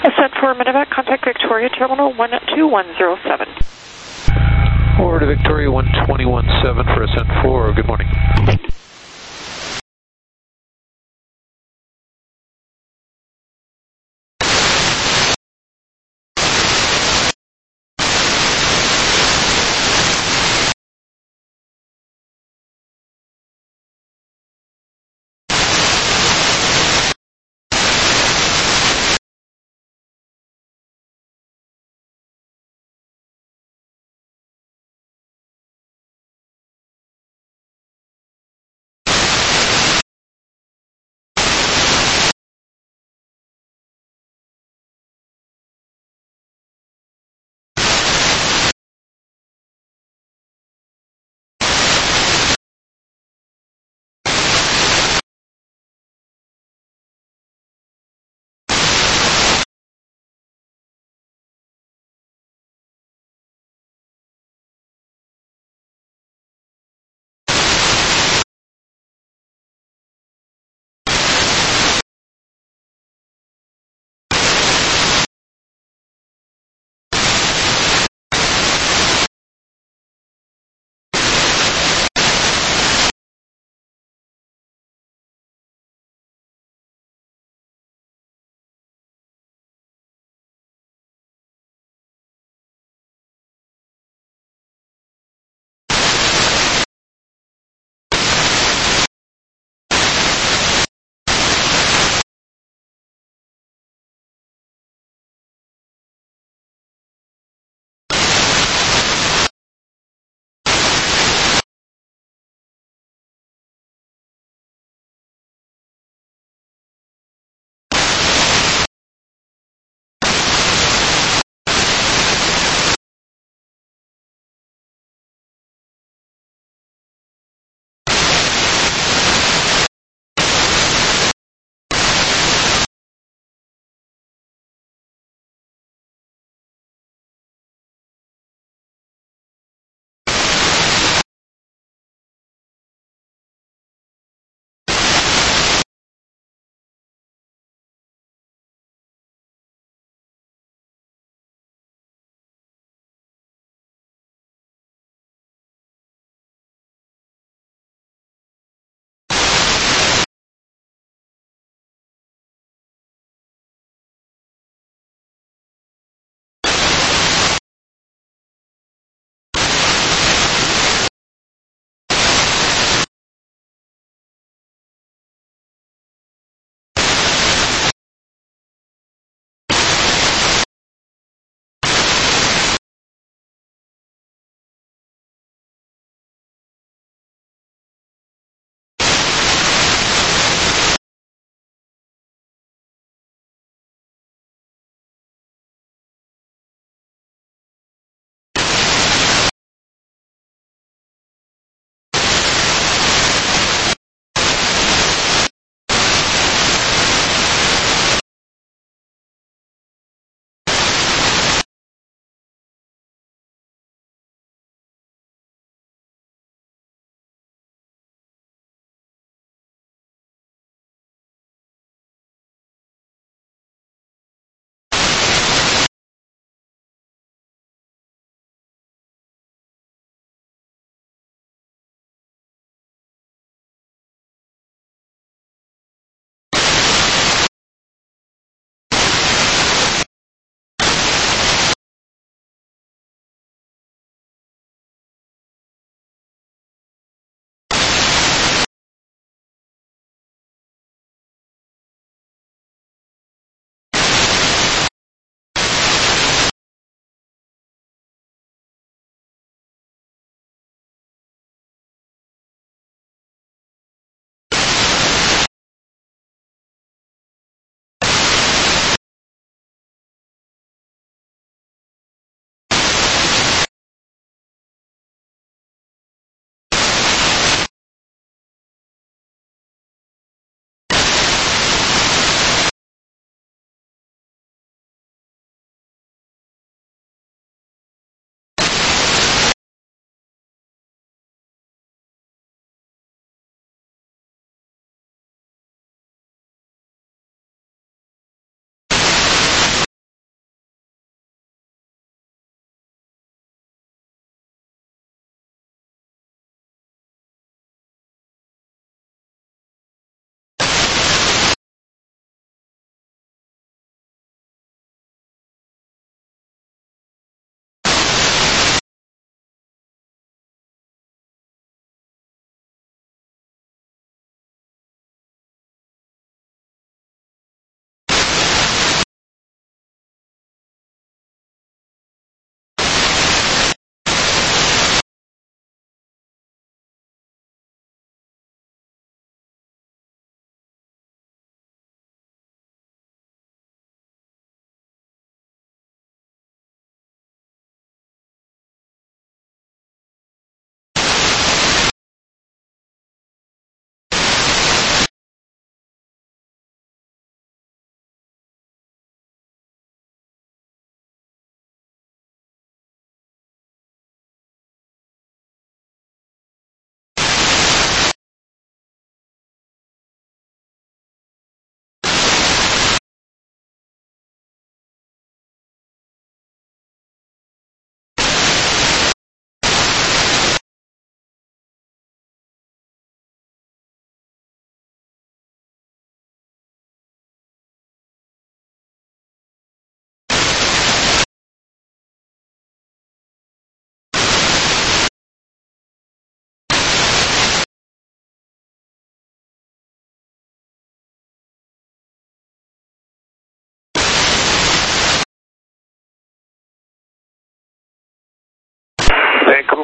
Ascent for Medevac, contact Victoria Terminal 12107. Over to Victoria 121.7 for Ascent 4. Good morning.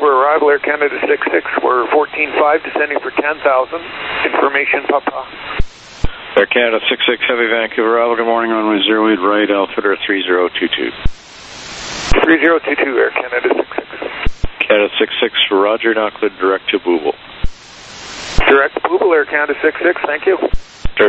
Vancouver arrival, Air Canada 66. We're 14.5, descending for 10,000. Information, Papa. Air Canada 66, Heavy Vancouver arrival. Good morning, runway 08 right, altimeter 3022. 3022, Air Canada 66. Canada 66, Roger, now cleared direct to Booble. Direct Booble, Air Canada 66, thank you. Sure.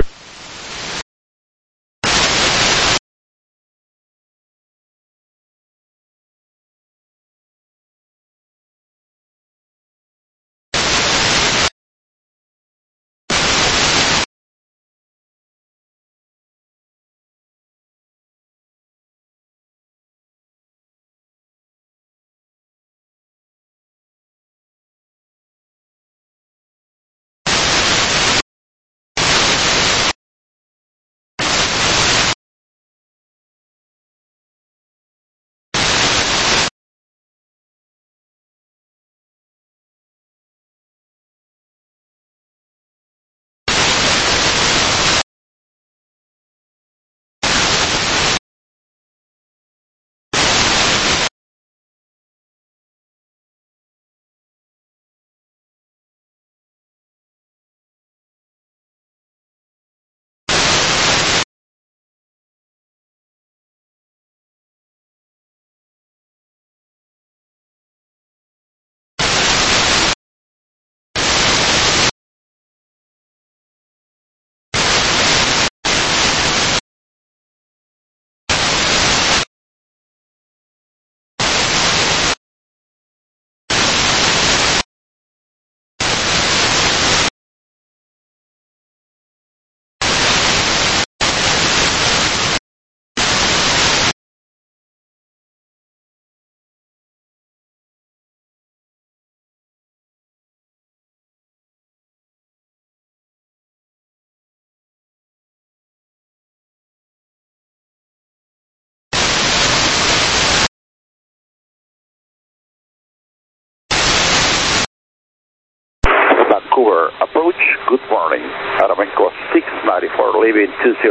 Vancouver approach, good morning. Aeromexico 694, leaving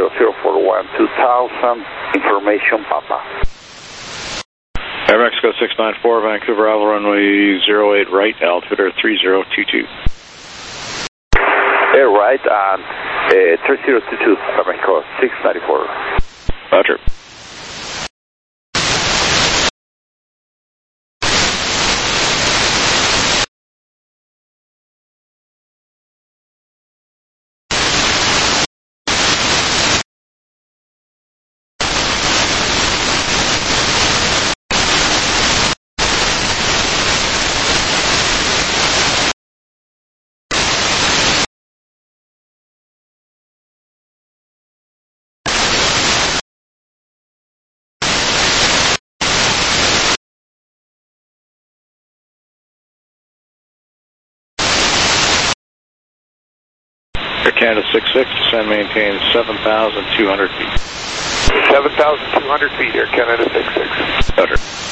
20041 2000, information Papa. Air Mexico 694, Vancouver arrival, runway 08 right, altimeter 3022. Air right and 3022, Aeromexico 694. Roger. Air Canada 66, descend maintain 7,200 feet. 7,200 feet, Air Canada 66. Roger.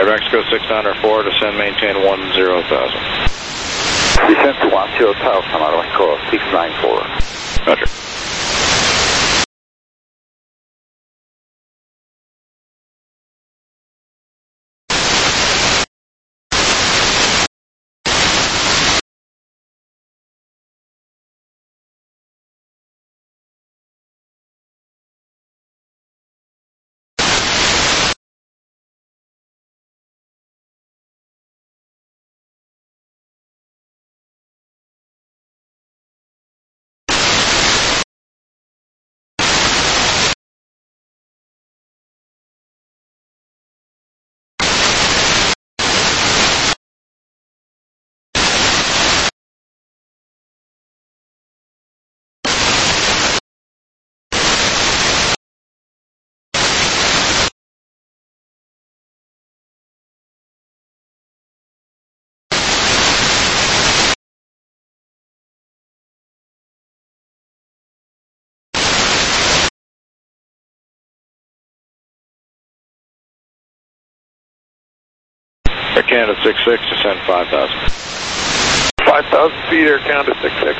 Mexico 694, descend, maintain 10,000. Descend to 10,000, Aeromexico 694. Roger. Air Canada 66, descend 5,000. 5,000 feet, Air Canada 66.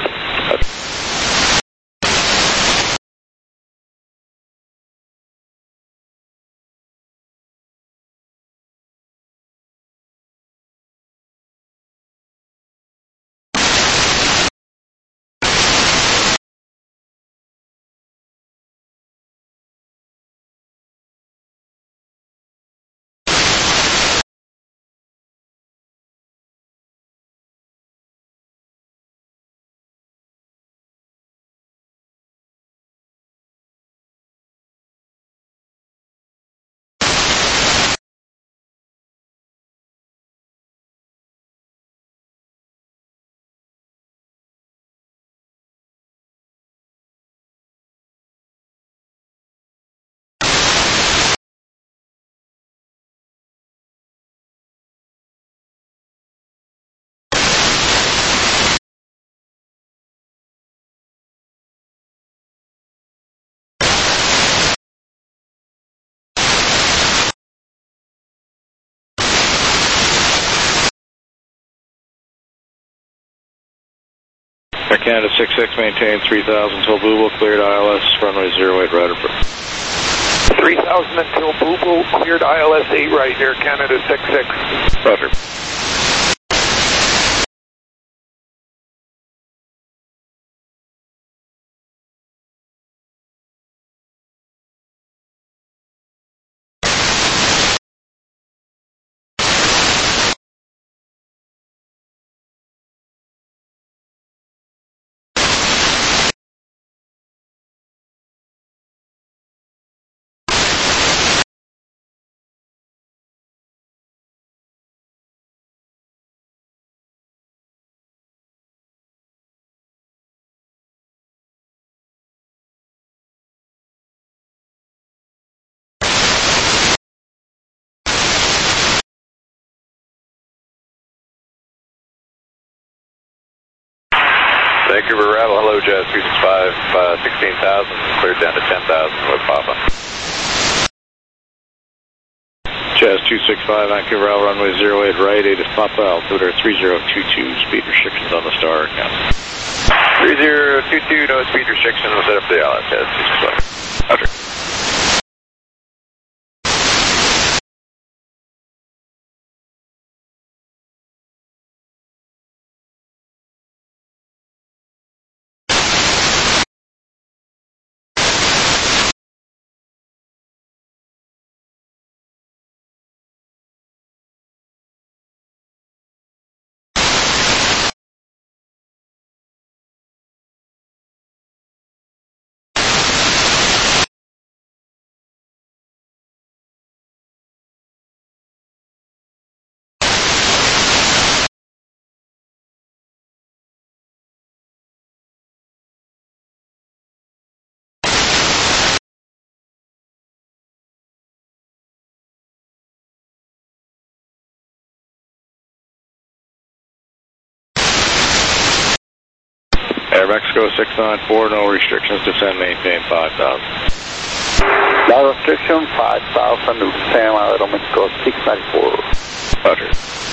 Air Canada 66, maintain 3,000 until Booble, cleared ILS, runway 08 right approach. 3,000 until Booble, cleared ILS 8 right, Air Canada 66. Roger. Vancouver Rattle, hello, Jazz 265, 16,000, cleared down to 10,000 with Papa. Jazz 265, Vancouver Rattle, runway 08 right, 8 is Papa, altimeter 3022, speed restrictions on the star account. 3022, no speed restrictions, we'll set up the ILS, Jazz 265. Roger. Air Mexico 694, no restrictions, descend, maintain 5,000. Dallas restriction 5,000, San Aeromexico 694. Roger.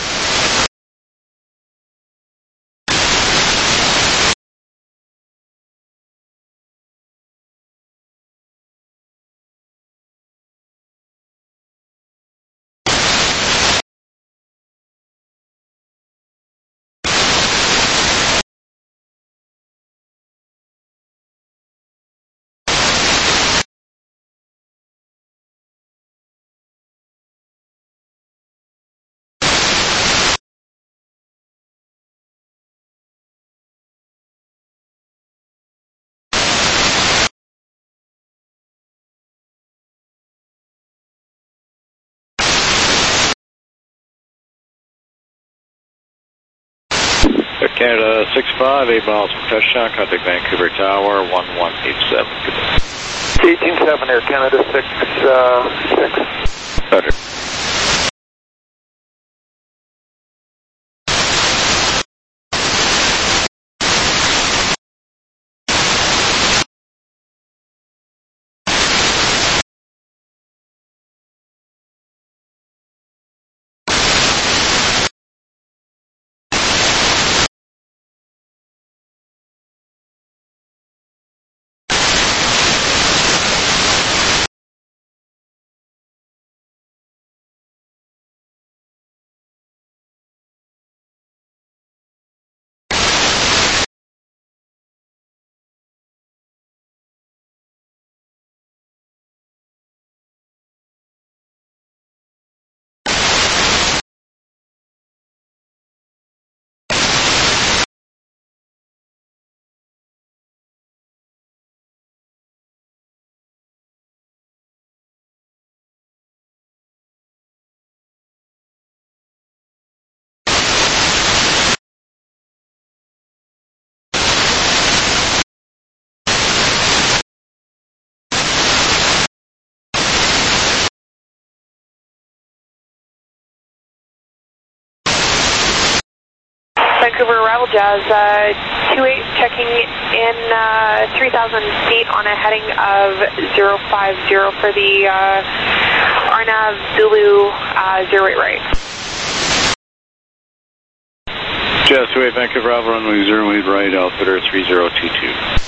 Canada 65, 8 miles from touchdown, contact Vancouver Tower 1187. Good day. 18-7 Air Canada 6. Roger. Vancouver Arrival Jazz 28 checking in 3,000 feet on a heading of 050 for the Arnav Zulu 08 right. Jazz 28, Vancouver Alpha runway 08 right, altimeter 3022.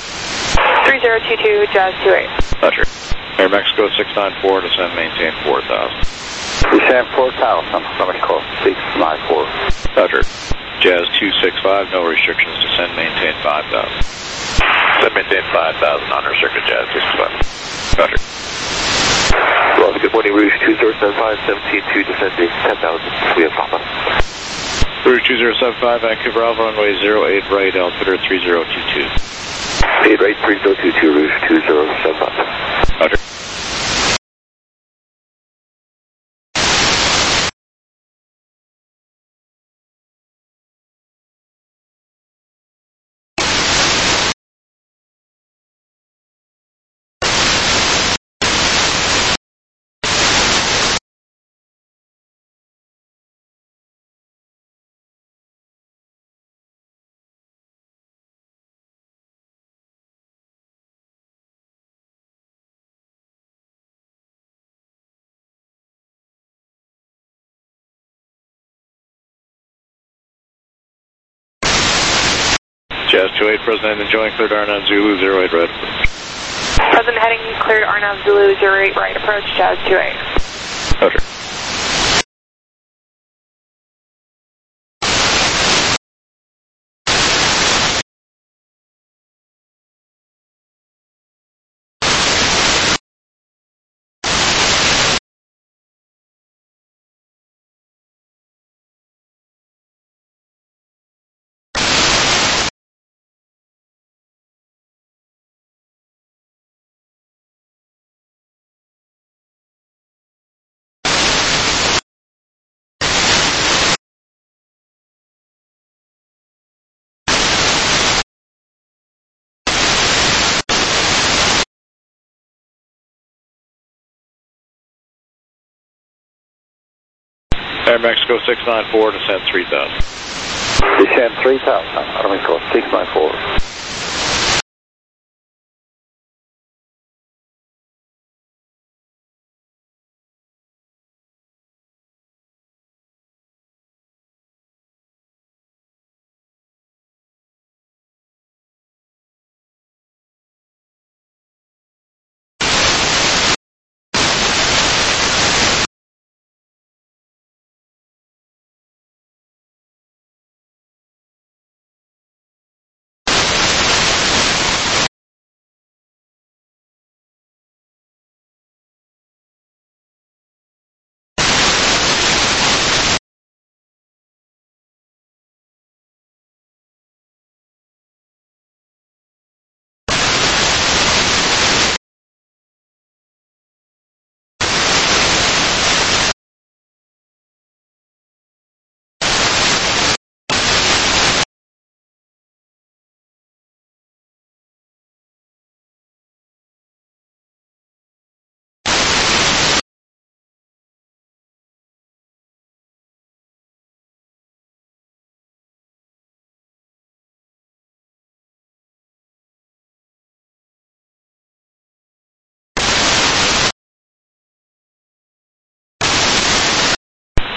3022, Jazz 28. Roger. Air Mexico 694, descend, maintain 4,000. Descend 4,000, Aeromexico 694. Roger. Jazz 265, no restrictions, descend, maintain 5,000. Descend, maintain 5,000, unrestricted Jazz 265. Roger. Well, good morning, Rouge 2075, 17 to descending 10,000, we have Papa. Rouge 2075, Vancouver Alpha runway 08 right, altimeter 3022. 8 right, 3022, Rouge 2075. Roger. Jazz 28, present enjoying cleared Arnav Zulu 08 right approach. Present heading cleared Arnav Zulu 08 right approach, Jazz 28. Roger. Air Mexico 694, descend 3,000. Descend 3,000, Aeromexico 694.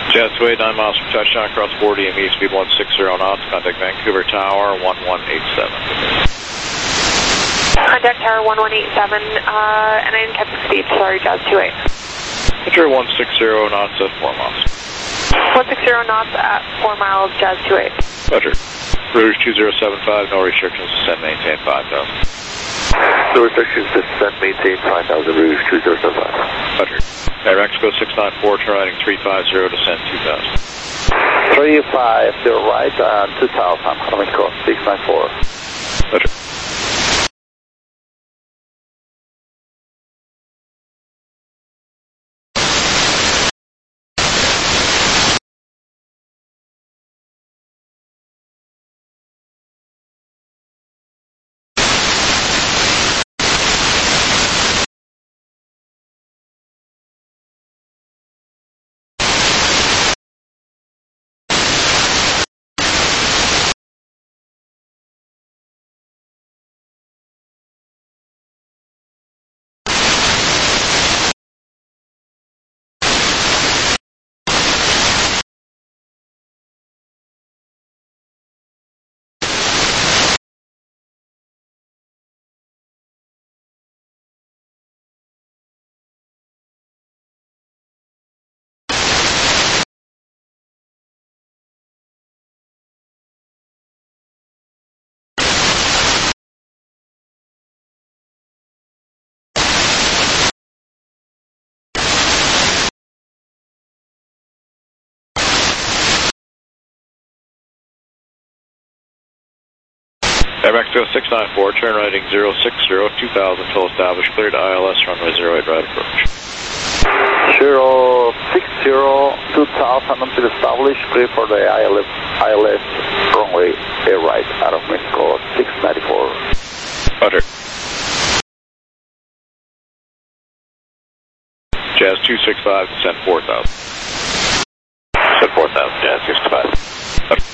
Jazz 289 miles from touchdown, cross 40 DME, speed 160 knots, contact Vancouver Tower 1187. Contact Tower 1187, and I didn't catch the speed, sorry, Jazz 28. Enter 160 knots at 4 miles. 160 knots at 4 miles, Jazz 28. Roger. Rouge 2075, no restrictions, descend, maintain 5,000. No restrictions, descend, maintain 5,000, Rouge 2075. Roger. Air Mexico 694, turn riding 350, descend 2,000. 350 right and 2,000, Mexico 694. Roger. Air Mexico 694, turn riding 060, 2,000, till established, cleared to ILS, runway 08, right approach. 060, 2,000 until established, clear for the ILS runway air right out of Mexico 694. Roger. Jazz 265, descend 4,000. Descend 4,000, Jazz 265. Roger.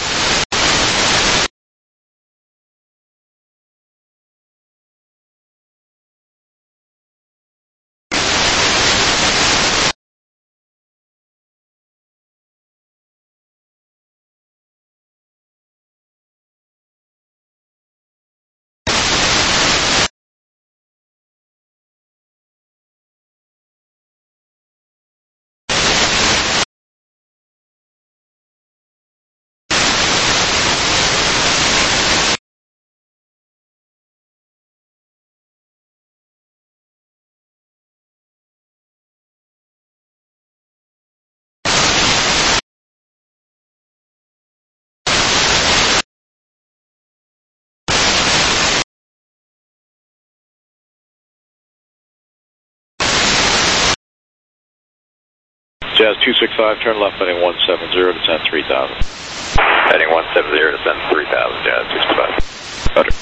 Jazz 265, turn left heading 170, descend 3,000. Heading 170, descend 3,000, Jazz 265. Roger.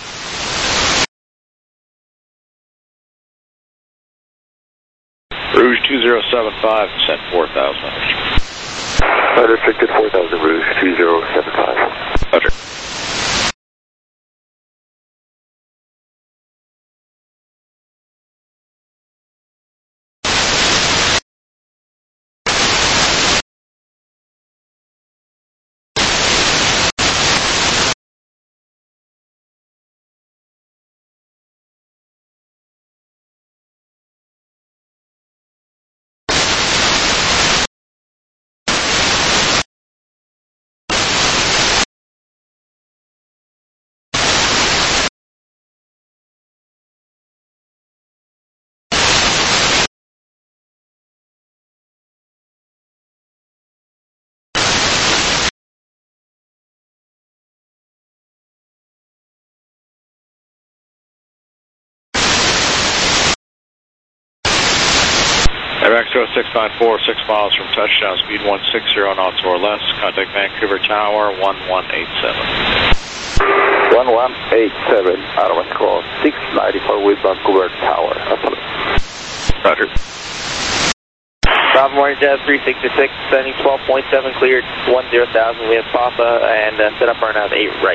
Rouge 2075, descend 4,000. Unrestricted 4,000, Rouge 2075. Roger. Air Mexico 694, 6 miles from touchdown, speed 160 knots or less. Contact Vancouver Tower 1187. 1187, out of Mexico 694 with Vancouver Tower. Roger. Bravo Morning Jazz 366, sending 12.7, cleared 10,000, we have Papa, and set up our nav 8 right.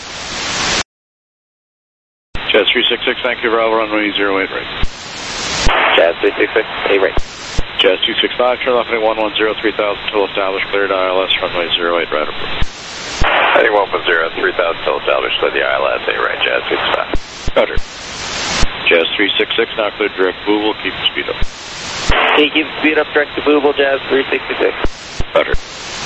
Jazz 366, Vancouver, runway 08 right. Jazz 366, 8 right. Jazz 265, turn left heading 110, 3000 till established, cleared ILS, runway 08 right approach. Heading 110, 3000 till established, clear the ILS, 8 right, Jazz 265. Roger. Jazz 366, now cleared direct Booble, keep the speed up. Can you keep the speed up direct to Booble, Jazz 366? Roger.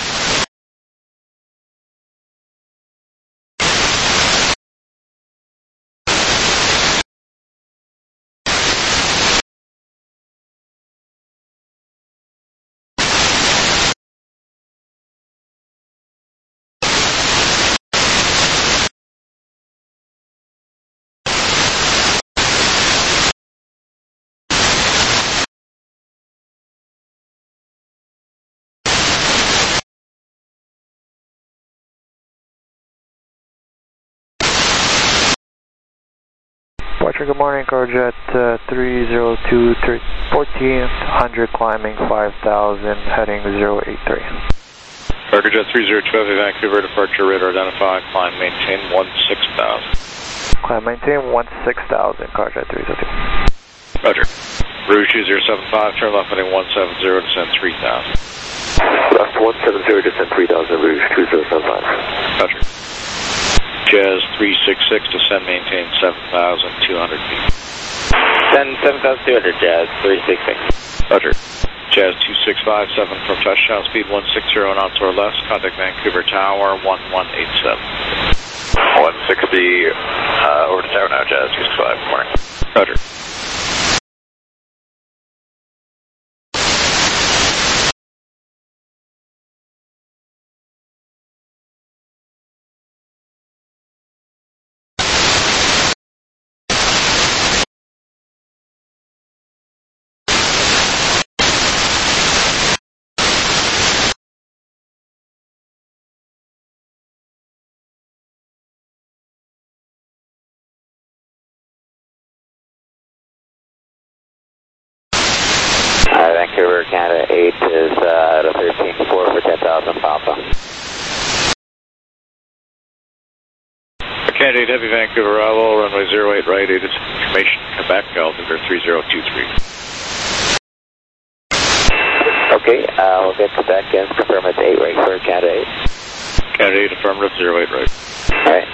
Departure, good morning, Carjet 302, 1400 climbing 5000, heading 083. Carjet 302, Vancouver, departure radar identified, climb maintain 16,000. Climb maintain 16,000, Carjet 302. Roger. Rouge 2075, turn left heading 170, descend 3,000. Left 170, descend 3,000, Rouge 2075. Roger. Jazz 366, descend maintain 7,200 feet. Send 7,200, Jazz 366. Roger. Jazz 2657 from touchdown speed 160 knots or less, contact Vancouver Tower 1187. 160, over to tower now, Jazz 265, good morning. Roger. Vancouver, Canada 8 is at a 13.4 for 10,000 Papa. Canada 8 Heavy Vancouver, arrival, runway 08 right, 8 is information, Quebec, altimeter 3023. Okay, we'll get Quebec and confirm it's 8 right for Canada 8. Canada 8 affirmative, 08 right. Alright.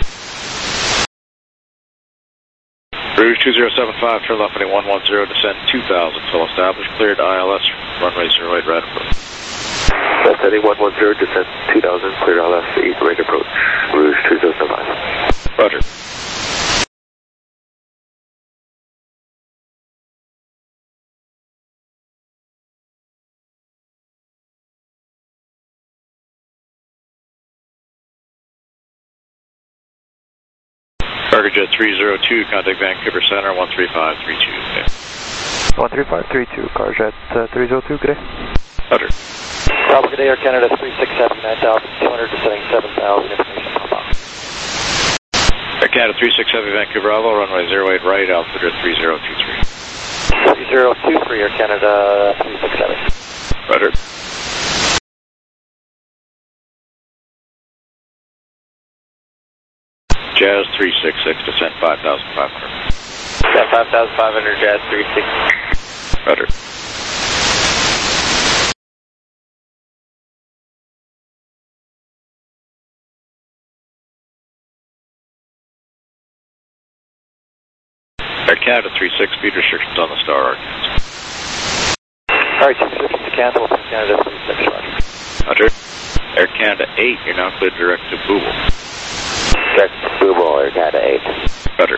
Rouge 2075, turn left heading 110, descend 2,000 till established, cleared ILS, runway 08 right approach. Left heading 110, descend 2,000, cleared ILS, 8 right approach, Rouge 2075. Roger. Cargojet 302, contact Vancouver Center 13532. 13532, Carjet 302, good day. Roger. Bravo, good day, Air Canada 367, 9,200, descending 7,000, information Papa. Air Canada 367, Vancouver, Bravo, runway 08 right, altimeter 3023. 3023, Air Canada 367. Roger. Jazz 366, descend 5,500. Descend 5,500, Jazz 366. Roger. Air Canada 36, speed restrictions on the Star Arkansas. Alright, 260 to cancel, Air Canada 36, Roger. Roger. Air Canada 8, you're now cleared direct to Booble. Direct to Booble, Air Canada 8. Roger.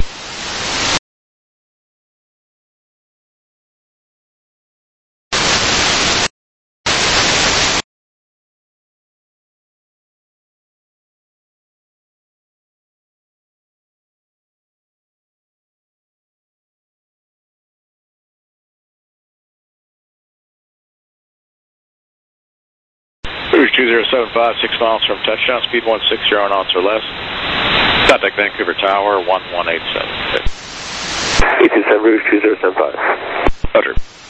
Rouge 2075, 6 miles from touchdown, speed 160 knots or less. Contact Vancouver Tower 1187. 827 Rouge 2075. Roger.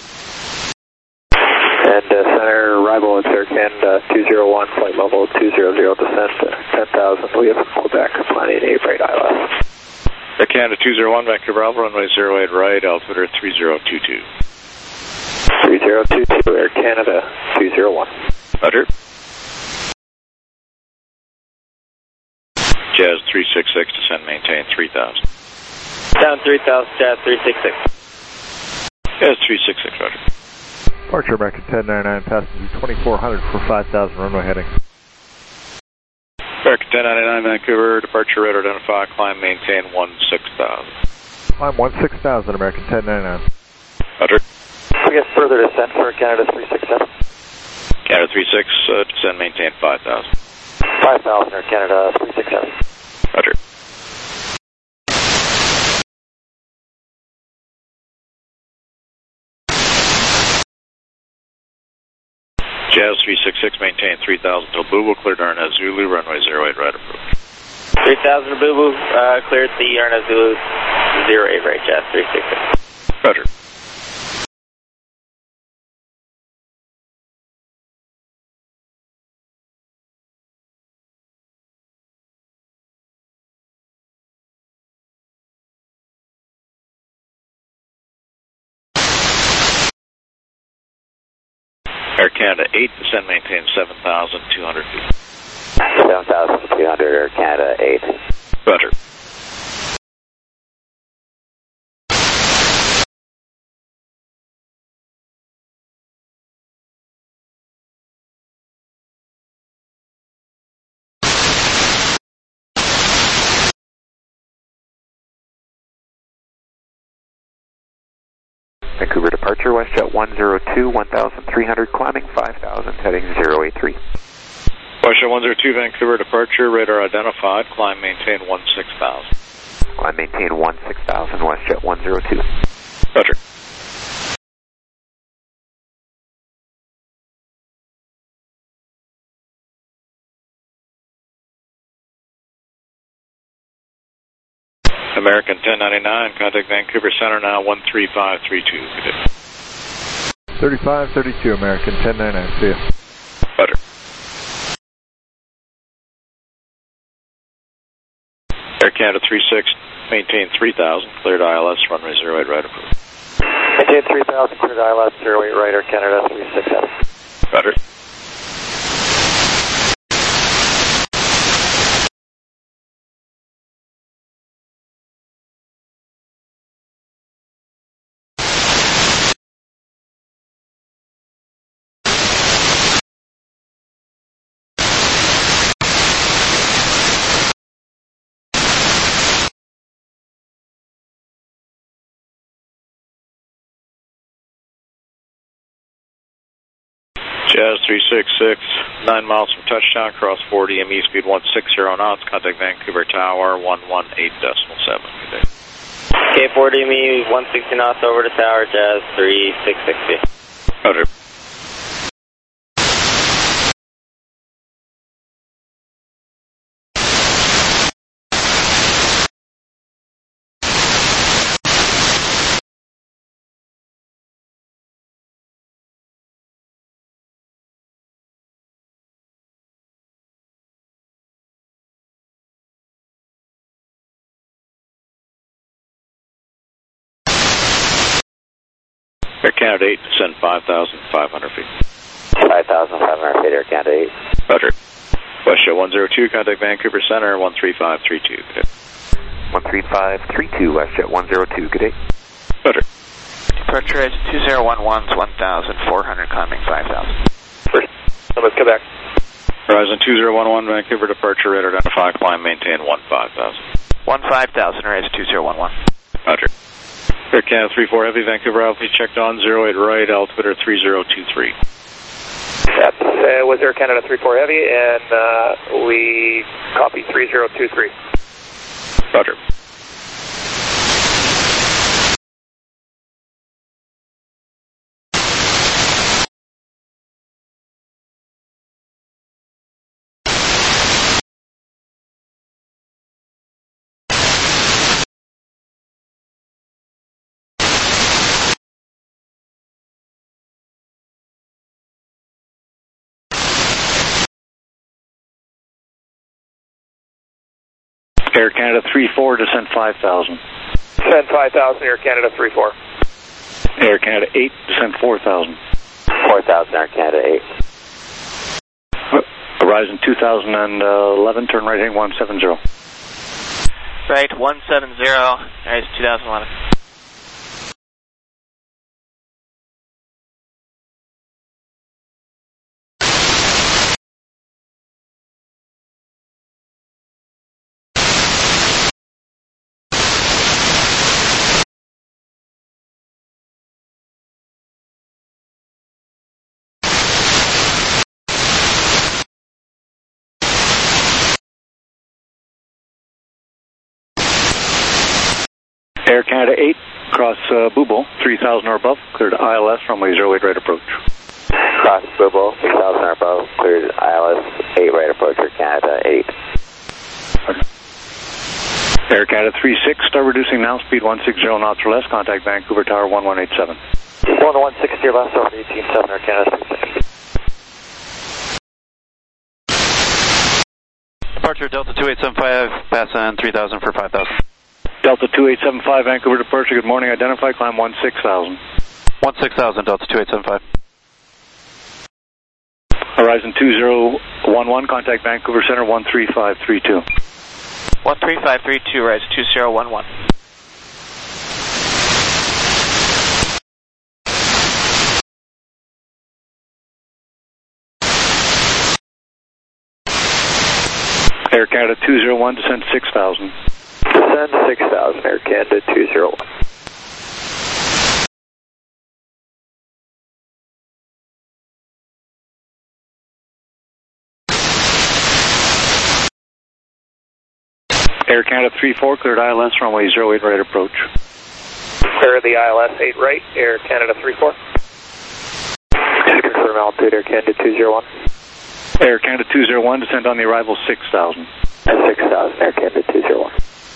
And center arrival at Air Canada 201, flight level 200, descent 10,000. We have Quebec, planning 8 right ILS. Air Canada 201, Vancouver, Alpha, runway 08 right, altimeter 3022. 3022 Air Canada 201. Roger. Jazz 366, descend, maintain 3000. Down 3000, Jazz 366. Jazz 366, roger. Departure American 1099, passenger 2400 for 5000, runway heading. American 1099, Vancouver, departure radar identified, climb, maintain 16,000. Climb 16,000, American 1099. Roger. We get further descent for Canada 367. Canada 36, descend, maintain 5,000. 5,000 Air Canada 367. Roger. Jazz 366, maintain 3,000 till Boo, cleared RNS Zulu, runway 08 right approved. 3000 to Boo, cleared the RNS Zulu 08 right, Jazz 366. Roger. Air Canada 8, descend, maintain 7,200 feet. 7,200 Air Canada 8. Roger. Vancouver departure, WestJet 102, 1,300, climbing 5,000, heading 083. WestJet 102, Vancouver departure, radar identified, climb, maintain 16,000. Climb, maintain 16,000, WestJet 102. Roger. American 1099, contact Vancouver Center now 13532. Good day. 3532 American 1099, see ya. Roger. Air Canada 36, maintain 3000, cleared ILS, runway 08 right approved. Maintain 3,000, cleared ILS 08 right, Air Canada 367. Roger. Jazz 366, 9 miles from touchdown, cross 40 ME, speed 160 knots, contact Vancouver Tower 118.7. Good day. K40 ME, 160 knots over to tower, Jazz 366. Roger. Air Canada 8, descend 5,500 feet. 5,500 feet, Air Canada 8. Roger. WestJet 102, contact Vancouver Center 13532. Good day. 13532, WestJet 102, good day. Roger. Departure edge 2011's 1,400, climbing 5,000. First, let's go back. Horizon 2011, Vancouver departure, radar identify, climb, maintain 15,000. 15,000, Horizon 2011. Roger. Air Canada 34 Heavy, Vancouver altitude checked on, 08 right, altimeter 3023. That was Air Canada 34 Heavy, and we copy 3023. Roger. Air Canada 34, descend 5,000. Descend 5,000, Air Canada 34. Air Canada 8, descend 4,000. 4,000, Air Canada 8. Horizon 2011, turn right heading 170. Right, 170, Horizon 2011. Air Canada 8, cross Bubo, 3,000 or above, cleared ILS, runway 08 right approach. Cross Bubo, 3,000 or above, cleared ILS 8 right approach, Air Canada 8. Air Canada 36, start reducing now, speed 160 knots or less, contact Vancouver Tower 1187. 160 left over 18.7, Air Canada 36. Departure Delta 2875, pass on 3,000 for 5,000. Delta 2875, Vancouver departure, good morning, identify, climb 16,000. 16,000, Delta 2875. Horizon 2011, contact Vancouver Center 13532. 13532, Horizon 2011. Air Canada 201, descend 6,000. Descend 6,000, Air Canada 201. Air Canada 34, cleared ILS, runway 08 right approach. Clear the ILS 8 right, Air Canada 34. Just confirm altitude, Air Canada 201. Air Canada 201, descend on the arrival 6,000. 6,000, Air Canada 201.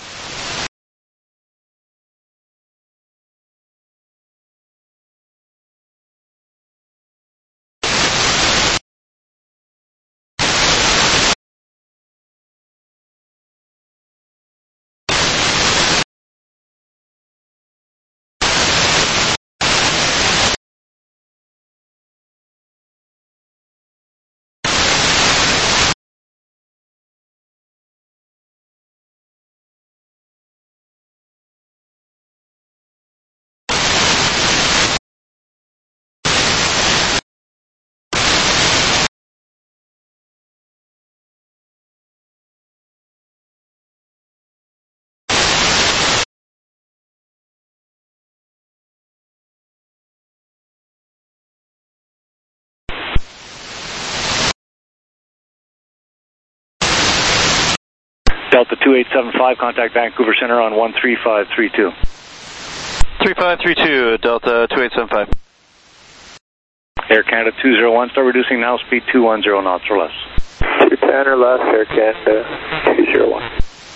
Delta 2875, contact Vancouver Center on 13532. 3532, Delta 2875. Air Canada 201, start reducing now, speed 210 knots or less. 210 or less, Air Canada 201.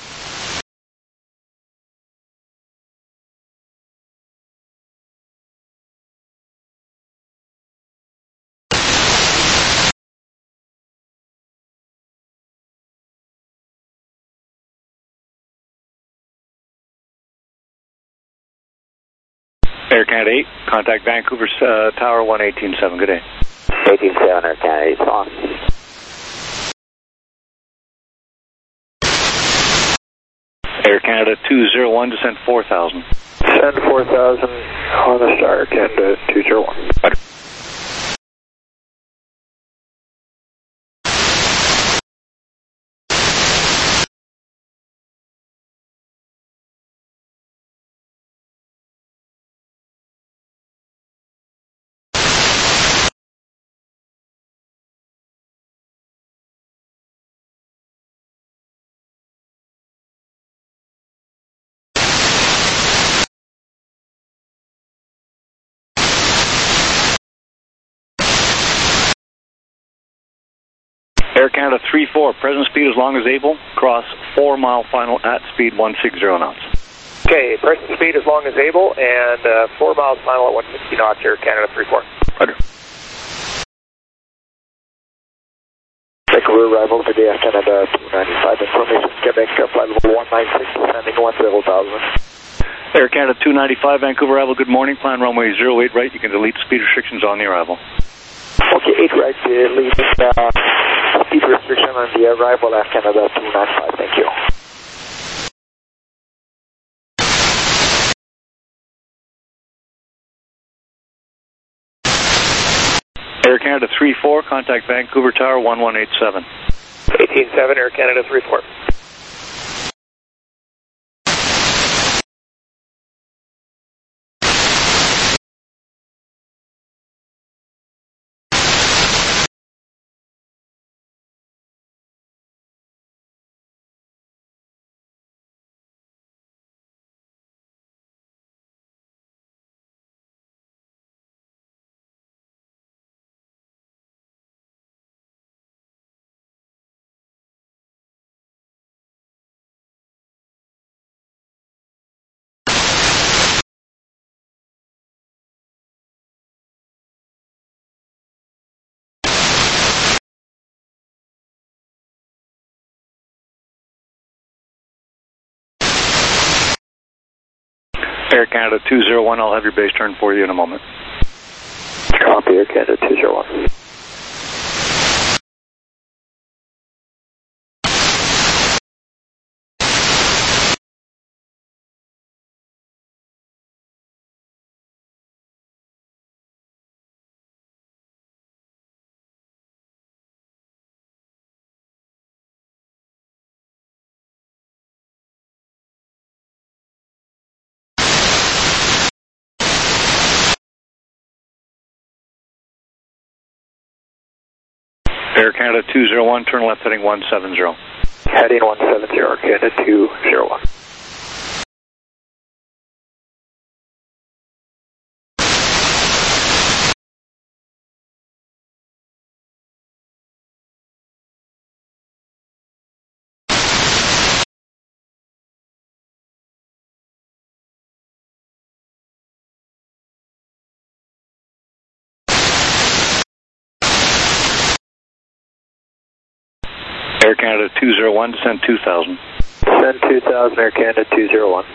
Air Canada 8, contact Vancouver Tower 1187. Good day. 18.7, Air Canada 8 on. Air Canada 201, descend 4,000. Descend 4,000 on the star, Air Canada 201. Air Canada 34, present speed as long as able, cross 4 mile final at speed 160 knots. Okay, present speed as long as able, and 4 miles final at 160 knots, Air Canada 34. Roger. Vancouver arrival for the Air Canada 295, information Quebec, flight level 196, descending 10,000. Air Canada 295, Vancouver arrival, good morning. Plan runway 08 right. You can delete speed restrictions on the arrival. Okay, 8 right, delete speed restriction on the arrival Air Canada 295, thank you. Air Canada 34, contact Vancouver Tower 1187. 187, Air Canada 34. Air Canada 201, I'll have your base turn for you in a moment. Copy, Air Canada 201. Air Canada 201, turn left heading 170. Heading 170, Air Canada 201. Air Canada 201, descend 2000. Descend 2000, Air Canada 201.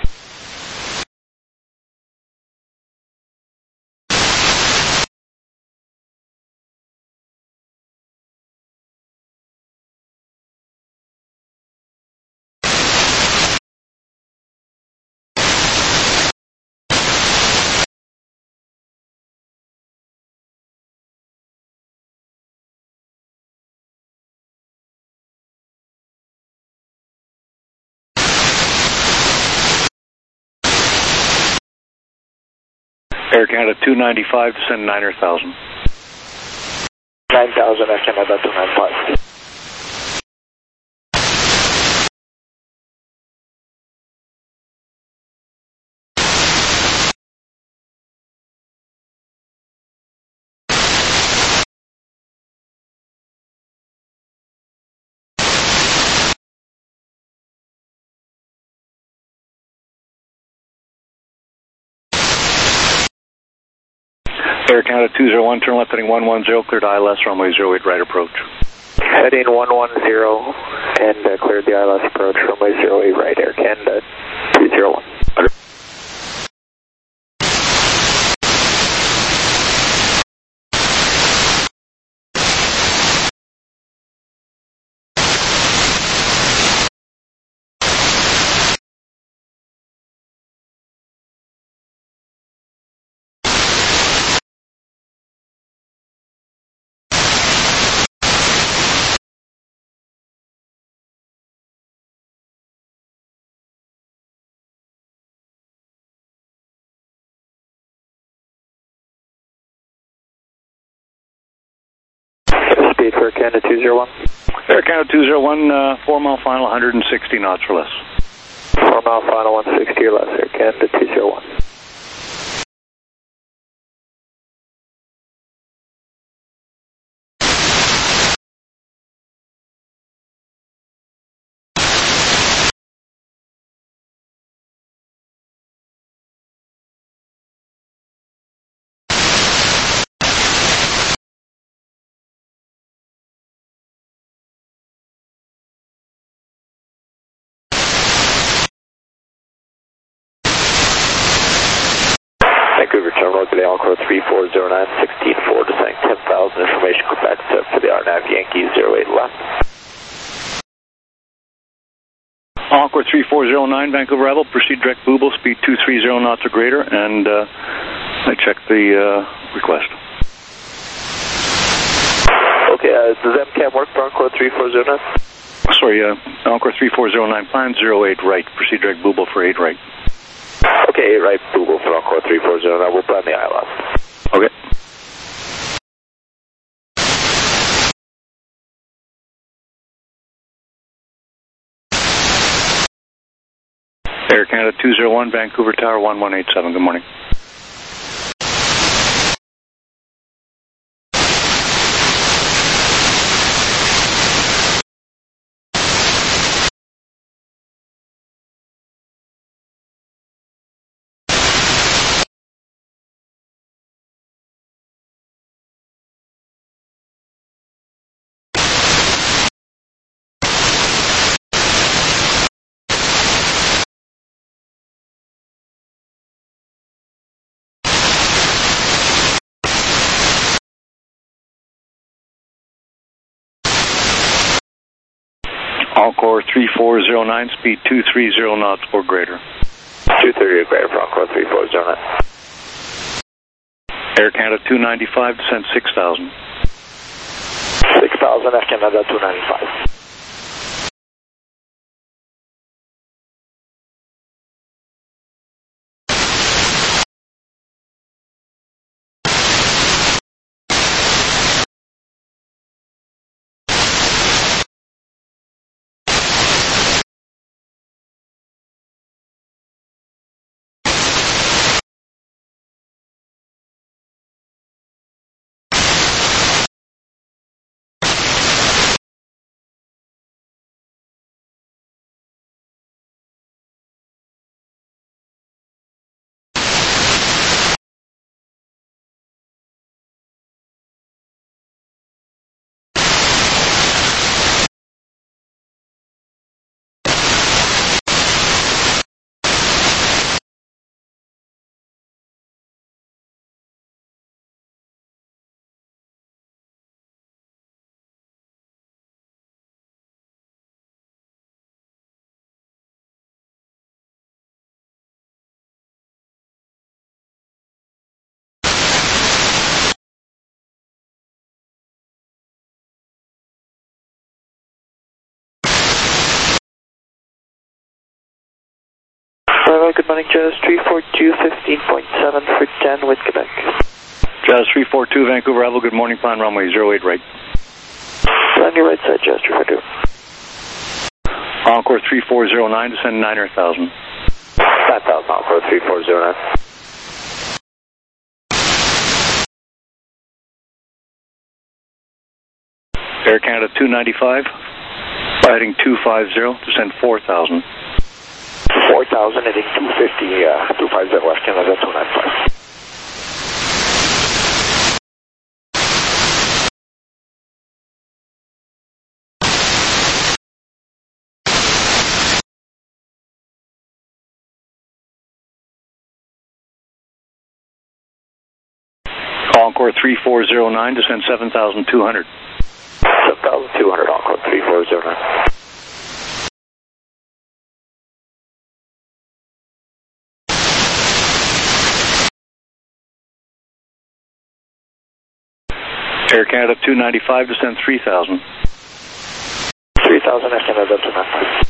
Air Canada 295, descend 9000. 9000, Air Canada 295. Air Canada 201, turn left heading 110, cleared ILS, runway 08 right approach. Heading 110 and cleared the ILS approach, runway 08 right, Air Canada 201. Speed for Canada 201. Air Canada 201, 4 mile final, 160 knots or less. 4 mile final, 160 or less, Air Canada 201. Vancouver Terminal, good day, Encore 3409, 16-4, descending 10,000, information Quebec, set for the RNAV Yankee 08 left. Encore 3409, Vancouver Rebel, proceed direct Booble, speed 230 knots or greater, and I checked the request. Okay, does MCAM work for Encore 3409? Sorry, Encore 3409, plan 08 right, proceed direct Booble for 8 right. Okay, 8 right, Booble for Encore 3409, we'll plan the ILS. Okay. Air Canada 201, Vancouver Tower 1187, good morning. Encore 3409, speed 230 knots or greater. 230 or greater for Encore 3409. Air Canada 295, descend 6,000. 6,000, Air Canada 295. Good morning, Jazz 342, 15.7 for 10 with Quebec. Jazz 342, Vancouver Rebel, good morning, plan runway 08 right. On your right side, Jazz 342. Encore 3409, descend 9,000. 9,000, Encore 3409. Air Canada 295, heading 250, descend 4,000. 4,000, heading 250, 250, West Canada 295. Encore 3409, descend 7,200. 7,200, Encore 3409. Air Canada 295, descend 3,000. 3,000, Air Canada 295.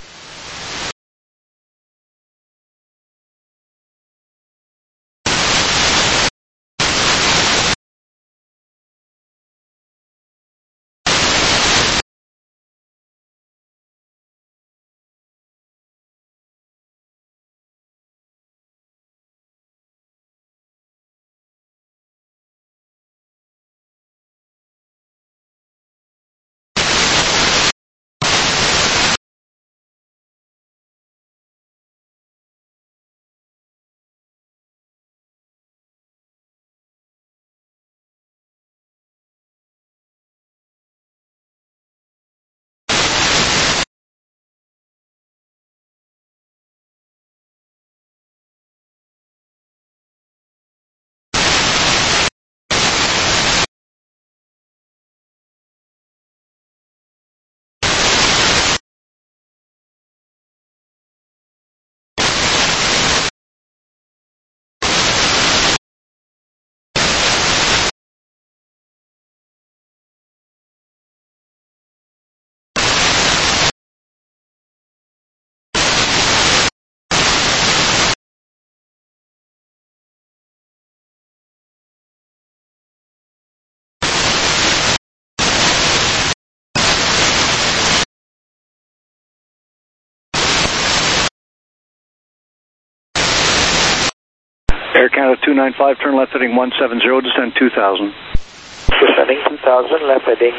Air Canada 295, turn left heading 170, descend 2000. Descending 2000, left heading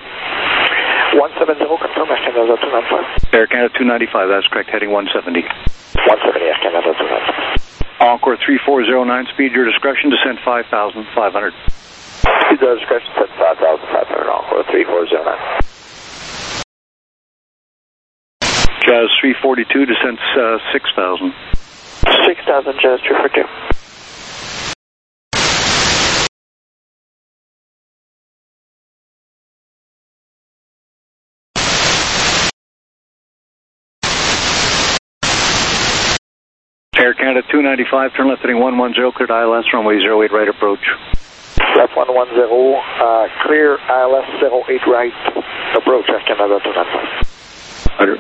170, confirm Air Canada 295. Air Canada 295, that's correct, heading 170. 170, Air Canada 295. Encore 3409, speed your discretion, descend 5,500. Speed your discretion, descend 5,500, Encore 3409. Jazz 342, descent 6,000. 6,000, Jazz 342. Air Canada 295, turn left heading 110, cleared ILS, runway 08 right approach. Left 110, clear ILS 08 right, approach Air Canada 295. Roger.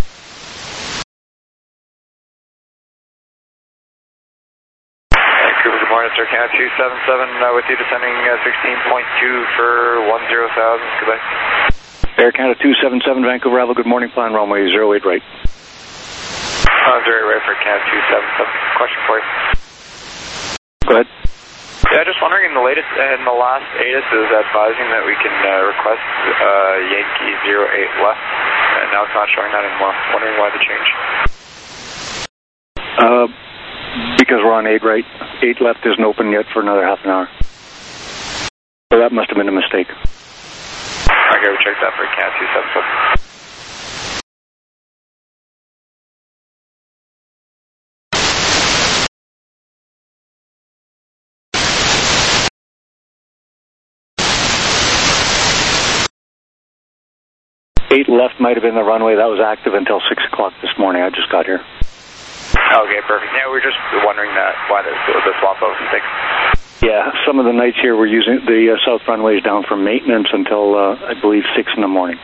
Vancouver, good morning, Air Canada 277 with you, descending 16.2 for 10,000, Quebec. Air Canada 277, Vancouver, Bravo, good morning, plan runway 08 right. 08 right for Canada 277. Question for you. Go ahead. Yeah, just wondering, in the last ATIS is advising that we can request Yankee 08 left, and now it's not showing that anymore. Wondering why the change. Because we're on 8 right. 8 left isn't open yet for another half an hour. So that must have been a mistake. Okay, we checked that for Canada 277. Eight left might have been the runway that was active until 6 o'clock this morning. I just got here. Okay, perfect. Yeah, we were just wondering why the swap out was fixed. Yeah, some of the nights here we're using the south runway is down for maintenance until I believe 6 in the morning.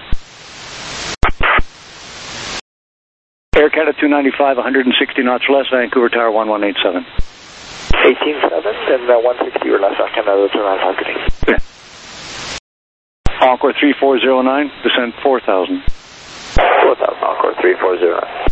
Air Canada 295, 160 knots or less, Vancouver Tower 1187. 18.7 and 160 or less Air Canada 295. Yeah. Encore 3409, descend 4,000. 4,000, Encore 3409.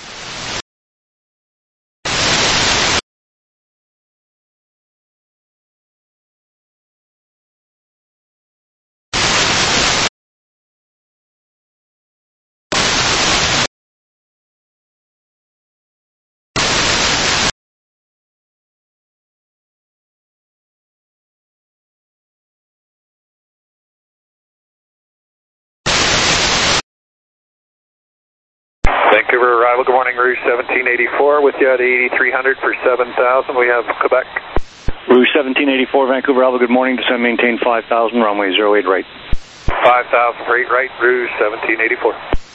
Vancouver arrival, good morning, Rouge 1784 with you at 8300 for 7,000. We have Quebec. Rouge 1784, Vancouver Alpha, good morning, descend maintain 5,000, runway 08 right. 5,000 for 8 right, Rouge 1784.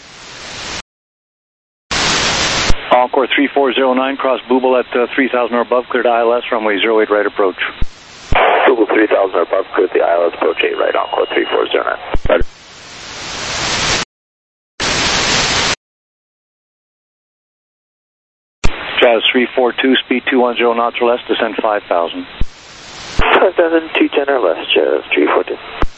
Encore 3409, cross Booble at 3,000 or above, cleared ILS, runway 08 right approach. Google 3,000 or above, cleared the ILS approach 8 right, Encore 3409. Right. Jazz 342, speed 210 knots or less, descend 5,000. 5,000, 210 or less, Jazz 342.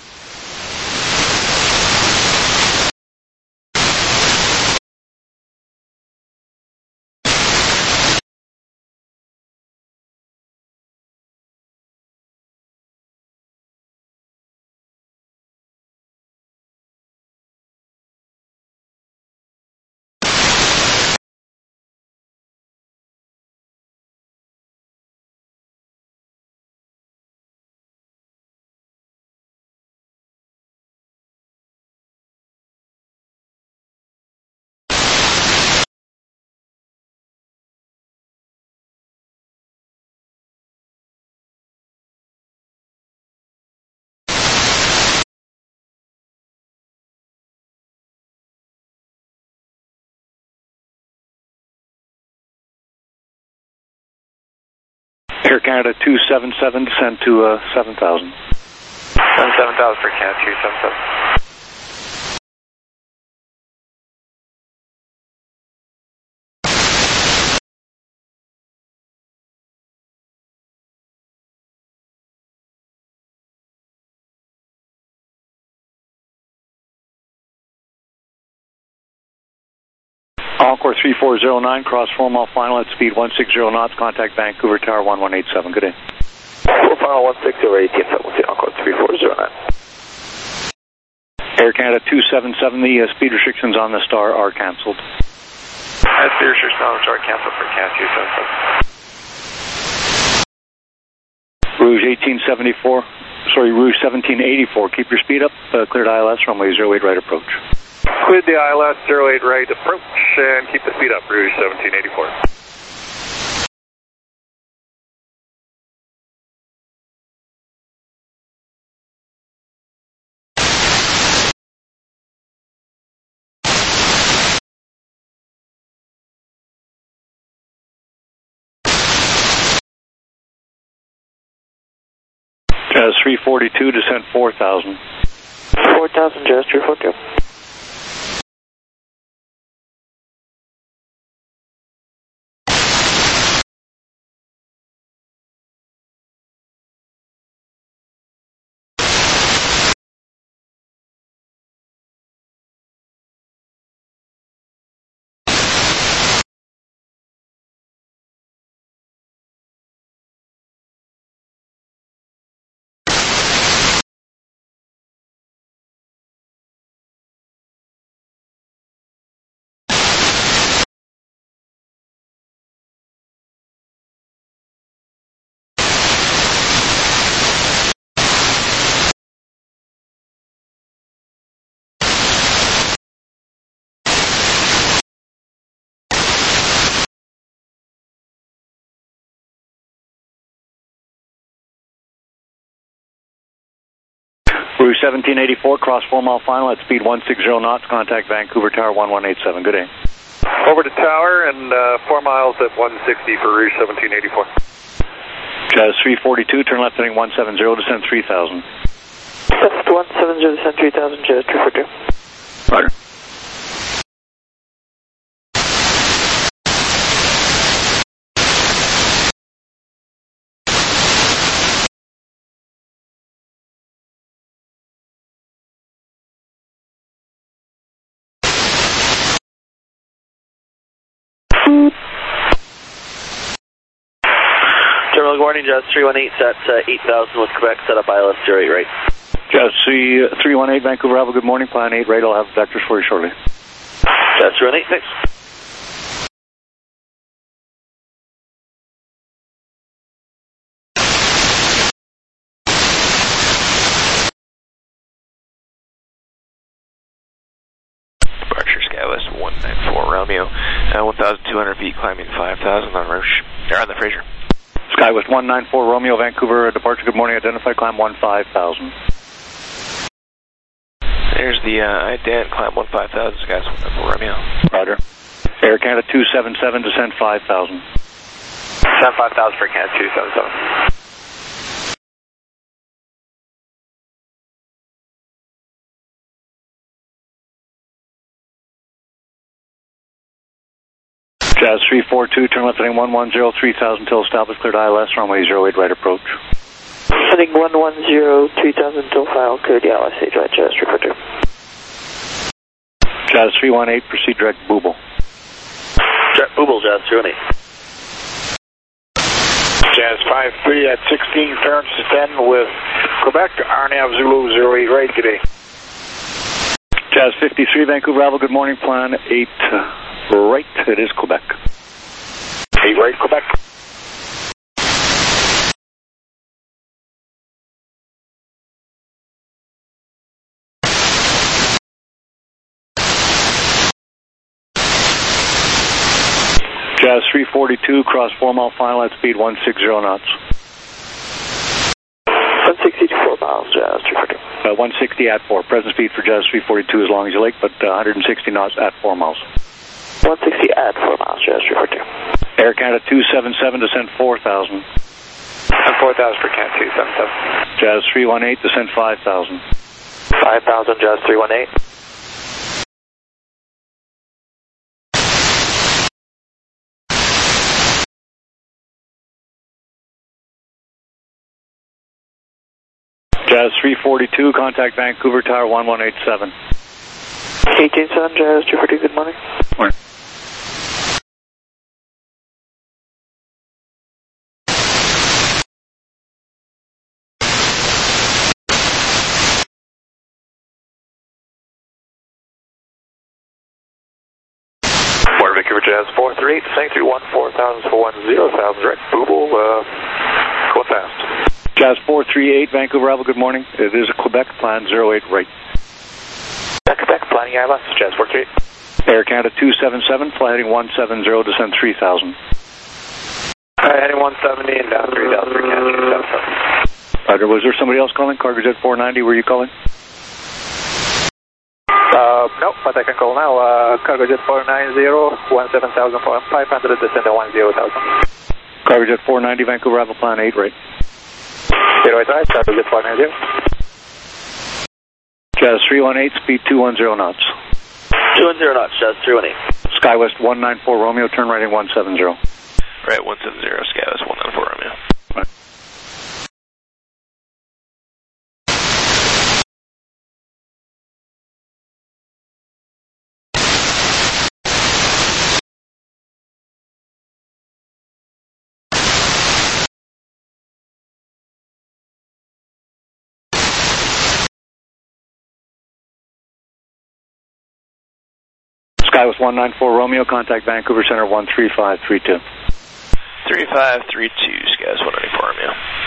Air Canada 277, descend to 7,000. 7,000 for Canada 277. Encore 3409, cross 4 mile final at speed 160 knots, contact Vancouver Tower 1187. Good day. 4 final 160 over 18, Encore 3409. Air Canada 277, the speed restrictions on the Star are cancelled. Speed restrictions on the Star cancelled for Canada 277. Rouge 1784, keep your speed up, cleared ILS, runway 08 right approach. Cleared the ILS 08 right approach and keep the speed up, Rouge 1784. Jazz 342, descent 4,000. 4,000, Jazz 342. Rouge 1784, cross 4 mile final at speed 160 knots, contact Vancouver Tower 1187. Good day. Over to Tower and 4 miles at 160 for Rouge 1784. Jazz 342, turn left heading 170, descend 3,000. Left 170, descend 3,000, Jazz 342. Roger. Terminal, good morning, Jazz 318, set 8,000 with Quebec, set up ILS 08 right. Jazz 318, Vancouver Alpha, good morning, plan 8 right, I'll have vectors for you shortly. Jazz 318, thanks. Departure Skywest 194 Romeo, 1,200 feet, climbing 5,000 on Roche, on the Fraser. Skywest 194 Romeo, Vancouver, departure, good morning, identified, climb 15,000. There's the ident, climb 15,000, Skywest 194 Romeo. Roger. Air Canada 277, descend 5,000. Descend 5,000 for Canada 277. Jazz 342, turn left heading 110, 3,000 till established, cleared ILS, runway 08 right approach. Heading 110, 3,000 till file, cleared the ILS right, Jazz 342. Jazz 318, proceed direct Booble. Direct Booble, Jazz 318. Jazz 53 at 16, turns to 10 with Quebec, RNAV Zulu 08 right, good day. Jazz 53, Vancouver Alpha, good morning, plan 8 right, it is Quebec. 8 right, Quebec. Jazz 342, cross 4 mile final at speed 160 knots. 160 to 4 miles, Jazz 342. 160 at 4. Present speed for Jazz 342 as long as you like, but 160 knots at 4 miles. 160 at 4 miles, Jazz 342. Air Canada 277, descend 4,000. Descend 4,000 for Canada 277. Jazz 318, descend 5,000. 5,000, Jazz 318. Jazz 342, contact Vancouver Tower 1187. 18-7, Jazz 242, good morning. Morning. Vancouver Jazz 438, descending through 4000 for 10,000, direct Booble, going fast. Jazz 438, Vancouver Rebel, good morning. It is a Quebec, plan 08 right. Quebec, planning ILS, Jazz 438. Air Canada 277, fly heading 170, descend 3000. Heading 170 and down 3000 for Canada 277. Roger, was there somebody else calling? Cargo Jet 490, were you calling? No, but I can call now. Cargo Jet 490, 17,500, descend to 10,000. Cargo Jet 490, Vancouver Rebel, plan 8 right. 08 right, Cargo Jet 490. Jazz 318, speed 210 knots. 210 knots, Jazz 318. SkyWest 194 Romeo, turn right in 170. Right, 170, SkyWest 194 Romeo. Right. SkyWest 194 Romeo, contact Vancouver Center 13532. 3532, SkyWest 194 Romeo.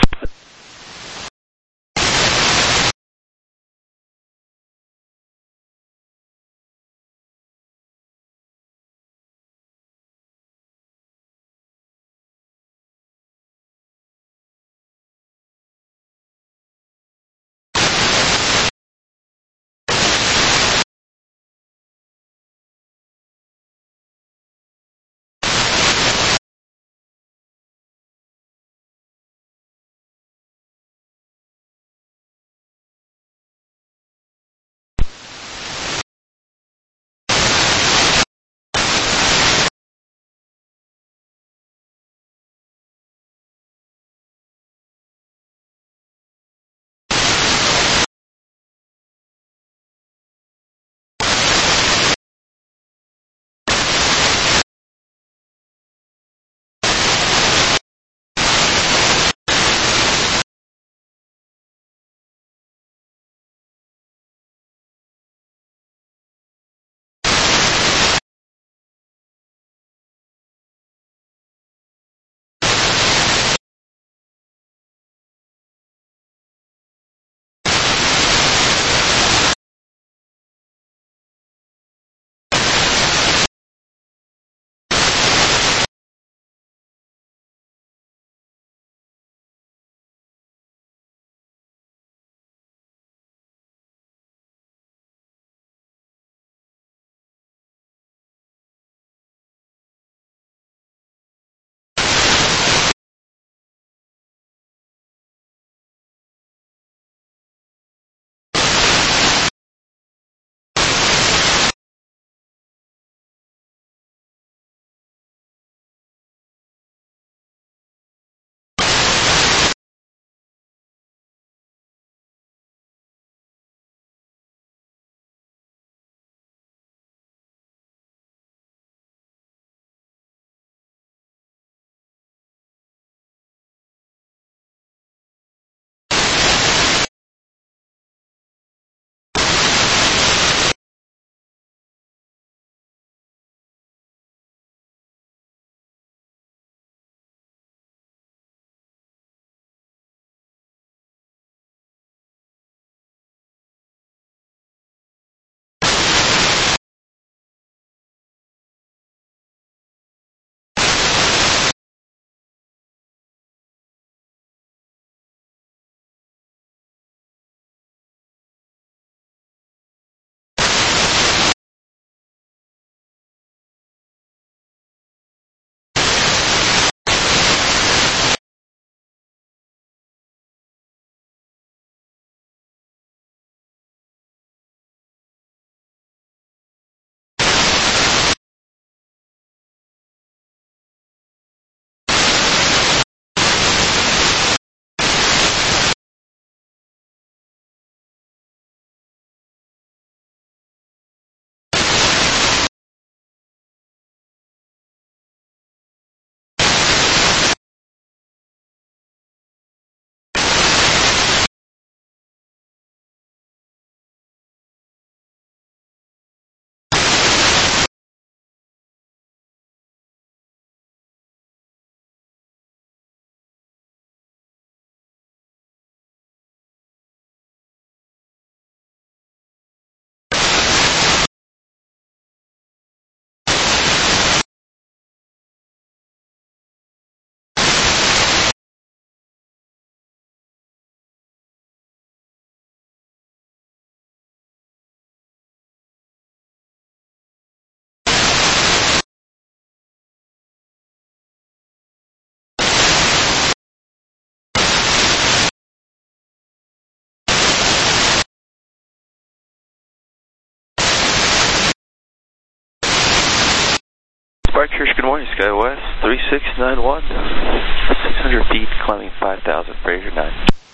departures, good morning, SkyWest 3691. 600 feet, climbing 5,000, Fraser 9.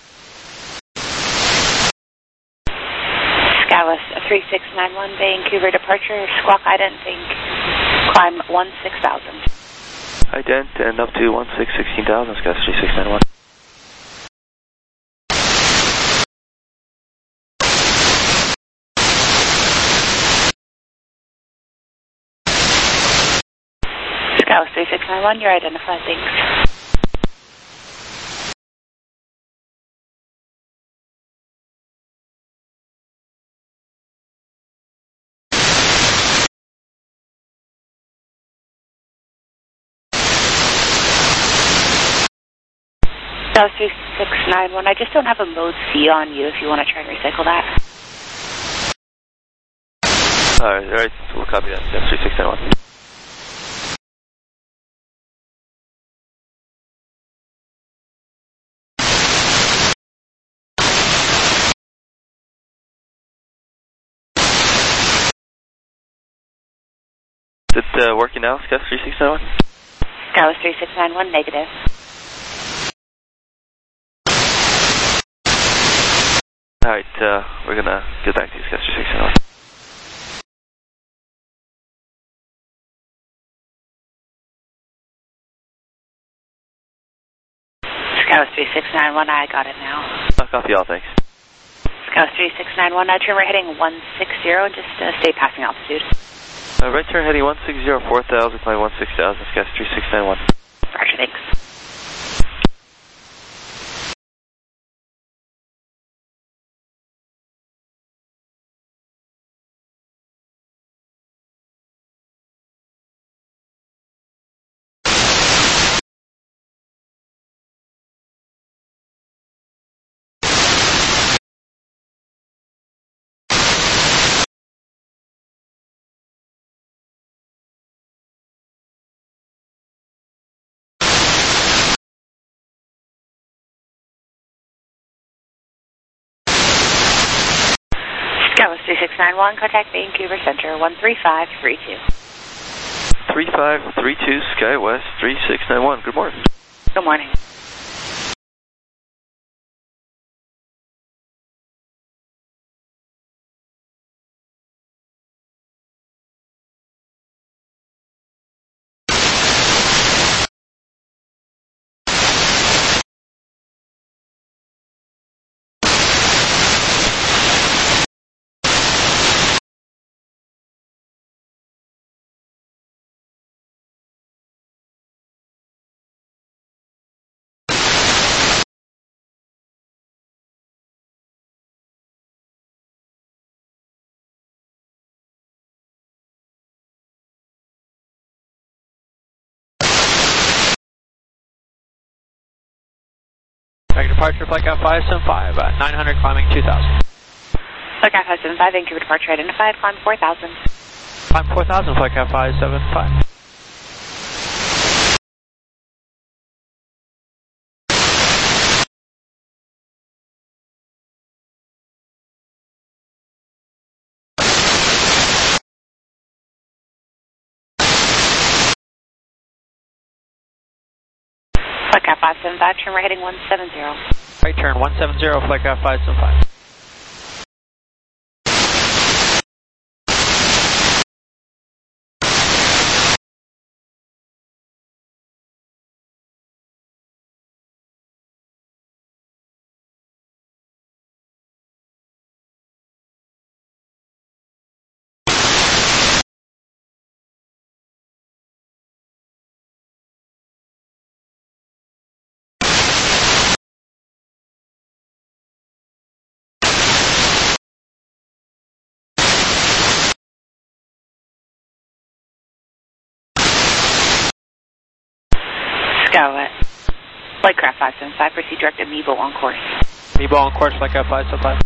SkyWest 3691, Vancouver departure, squawk ident, climb 16,000. Ident and up to 16,000, SkyWest 3691. SkyWest 3691, you're identified, thanks. SkyWest 3691, I just don't have a mode C on you if you want to try and recycle that. Alright, we'll copy that, SkyWest 3691. Is it working now, SkyWest 3691? SkyWest 3691, negative. Alright, we're gonna get back to you, SkyWest 3691. SkyWest 3691, I got it now. I'll copy all, thanks. SkyWest 3691, turn right heading 160 and just stay passing altitude. Right turn heading 160, 4,000, climb 16,000, SkyWest 3691. Roger, thanks. SkyWest 3691, contact Vancouver Center 13532. 3532, SkyWest 3691. Good morning. Good morning. Departure, flight Cat 575, 900, climbing 2,000. Flight Cat 575, Vancouver departure identified, climb 4,000. Climb 4,000, flight Cat 575. Flight Cat 575, turn right heading 170. Right turn 170, flight Cat 575. SkyWest. Flightcraft 575, proceed direct to Meebo on course. Meebo on course, flight Cat 575.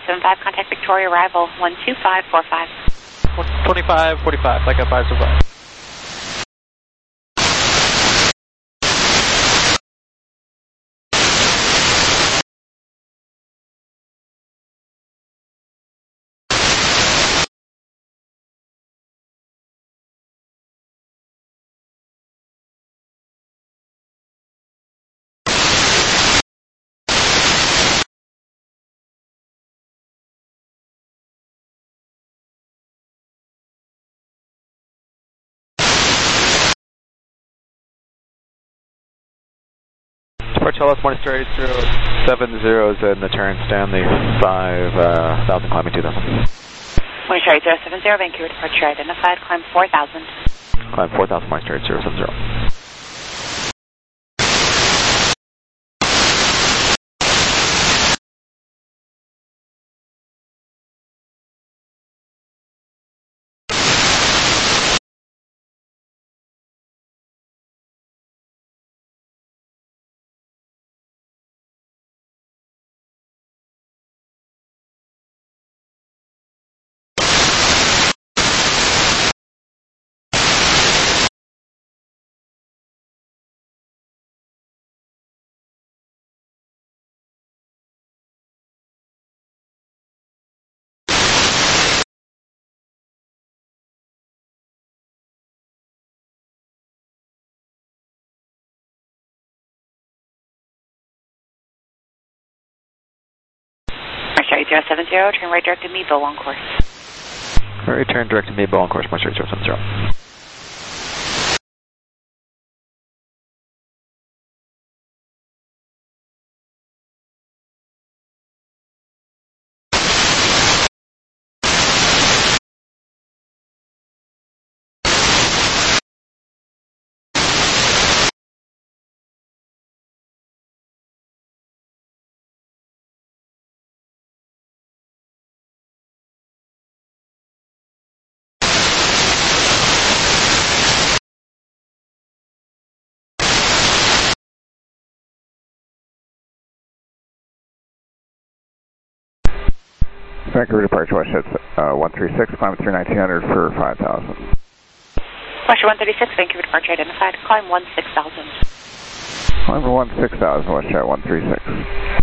075, contact Victoria arrival 12545. 2545, like a 505. Portellis, morning straight, 070 is in the turn, Stanley, 5,000, climbing 2,000. Morning straight 070, Vancouver departure identified, climb 4,000. Climb 4,000, morning straight, 070. Straight 070, turn right direct to Meadville on course. Right, turn direct to Meadville on course, morning straight, 070. Vancouver departure, Westjet 136, climb 3,1900 for 5,000. Westjet 136, Vancouver departure identified, climb 16,000. Climb 16,000, Westjet 136.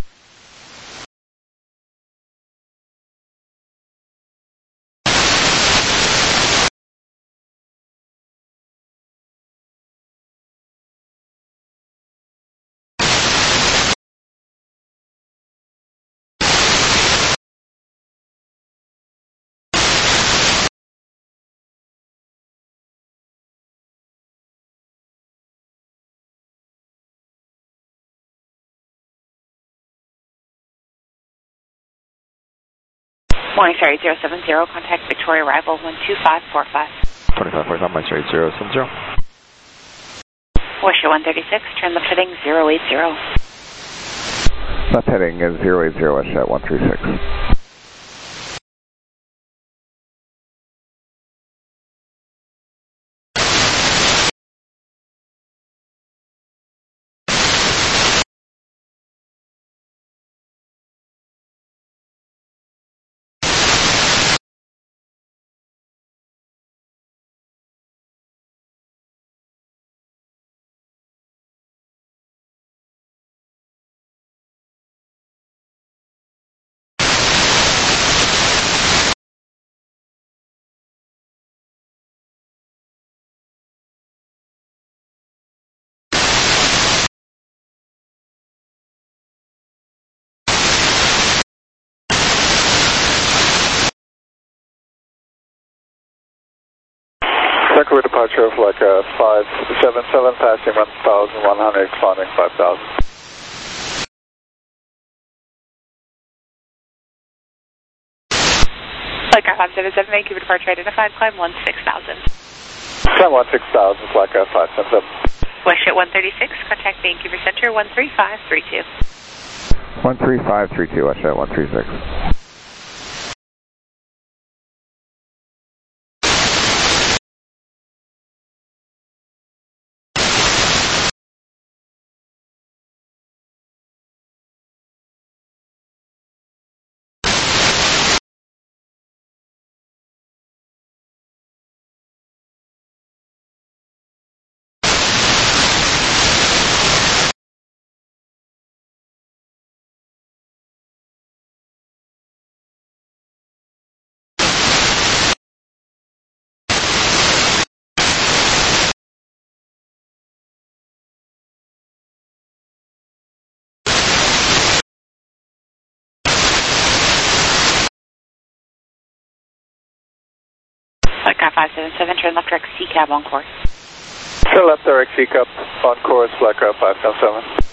Morning, sorry, 070, contact Victoria arrival 12545. 2545, my straight 070. Westjet 136, turn left heading 080. Left heading is 080, Westjet 136. Vancouver departure of like 577, passing 1,100, climbing 5,000. Like 577, Vancouver departure identified, climb 16,000. Climb 16,000, like 577. Westjet 136, contact Vancouver Center 13532. 13532, Westjet 136. Flycraft 577, turn left direct C cab on course. Turn left direct C cab on course, Flycraft 577.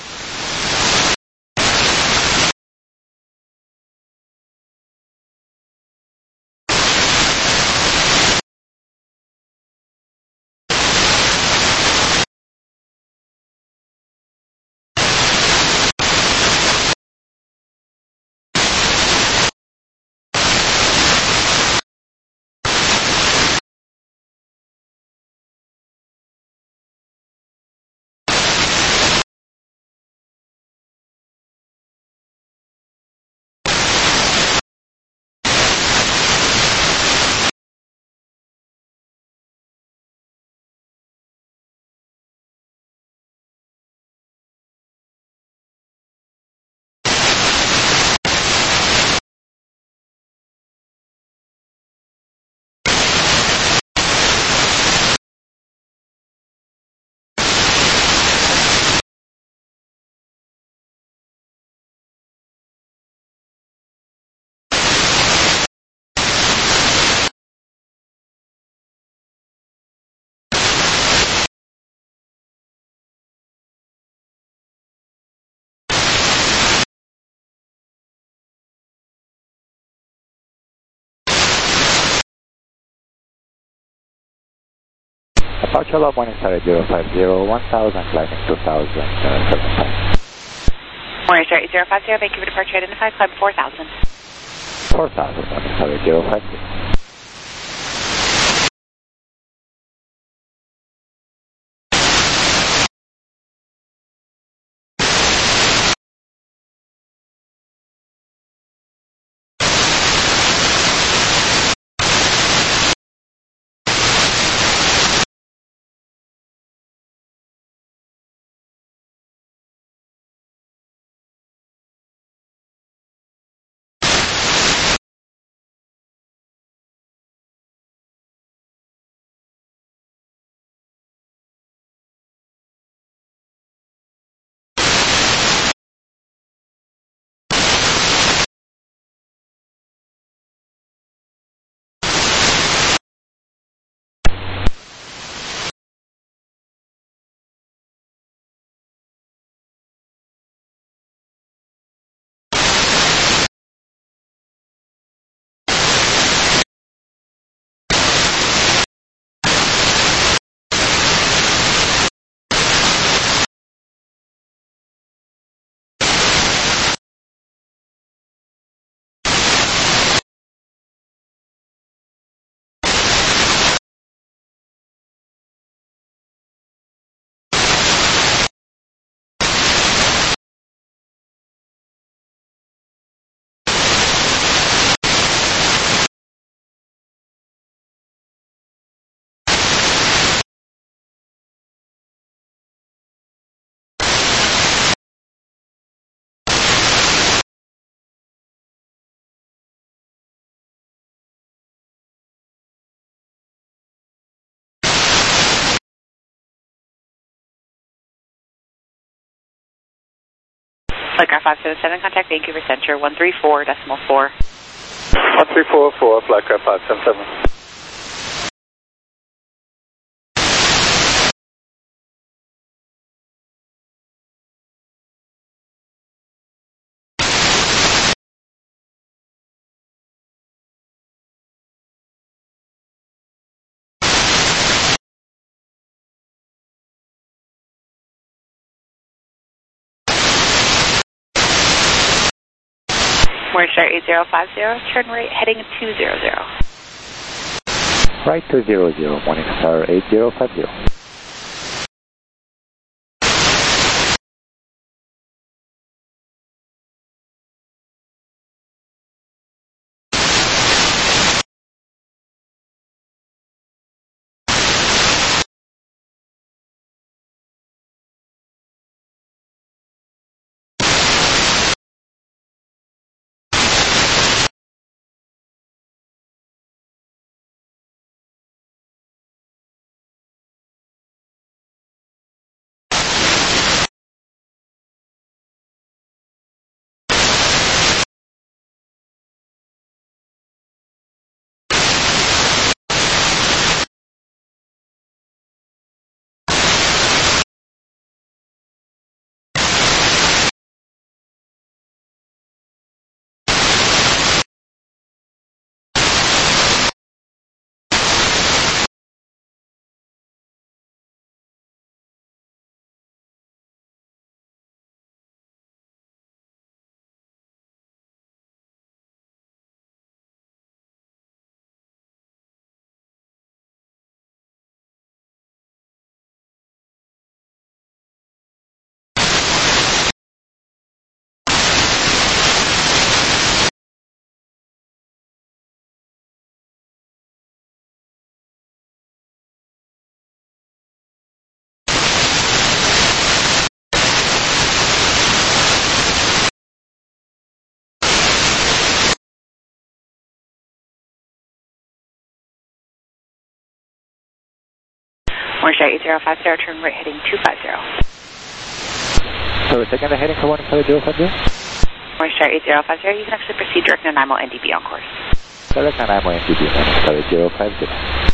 Departure log 1 Star 050, 1000, climbing 2075. Morning Star 8050, Vancouver departure identified, climb 4000. 4000, 1 Star 050. Flycraft 577, contact Vancouver Center 134.4. 13404, Flycraft 577. Morning Star 8050, turn right heading 200. Right 200, Morning Star 8050. Morningstar 8050, turn right heading 250. So second heading for 15050? Morningstar 8050, you can actually proceed direct Nanaimo NDB on course. Direct Nanaimo NDB, Morningstar 8050.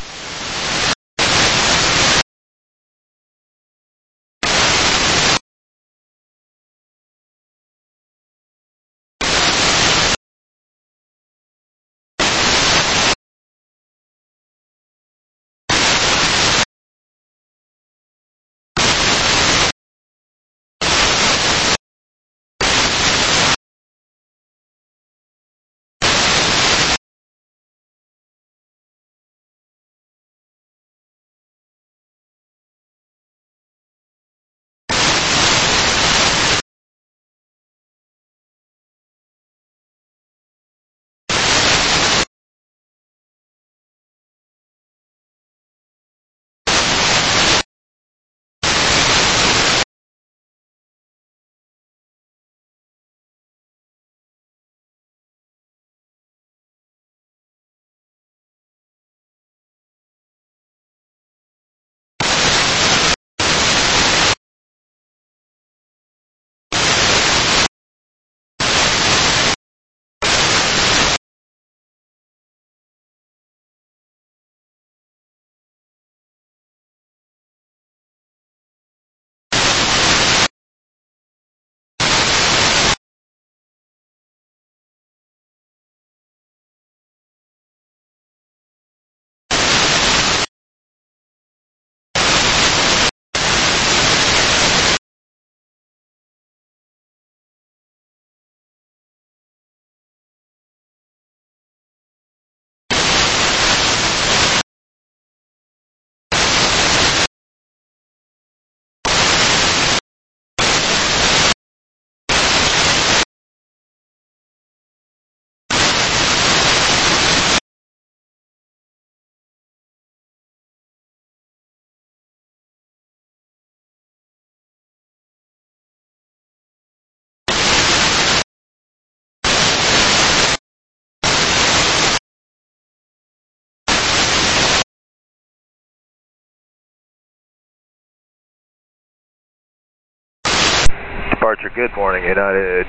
Departure, good morning, United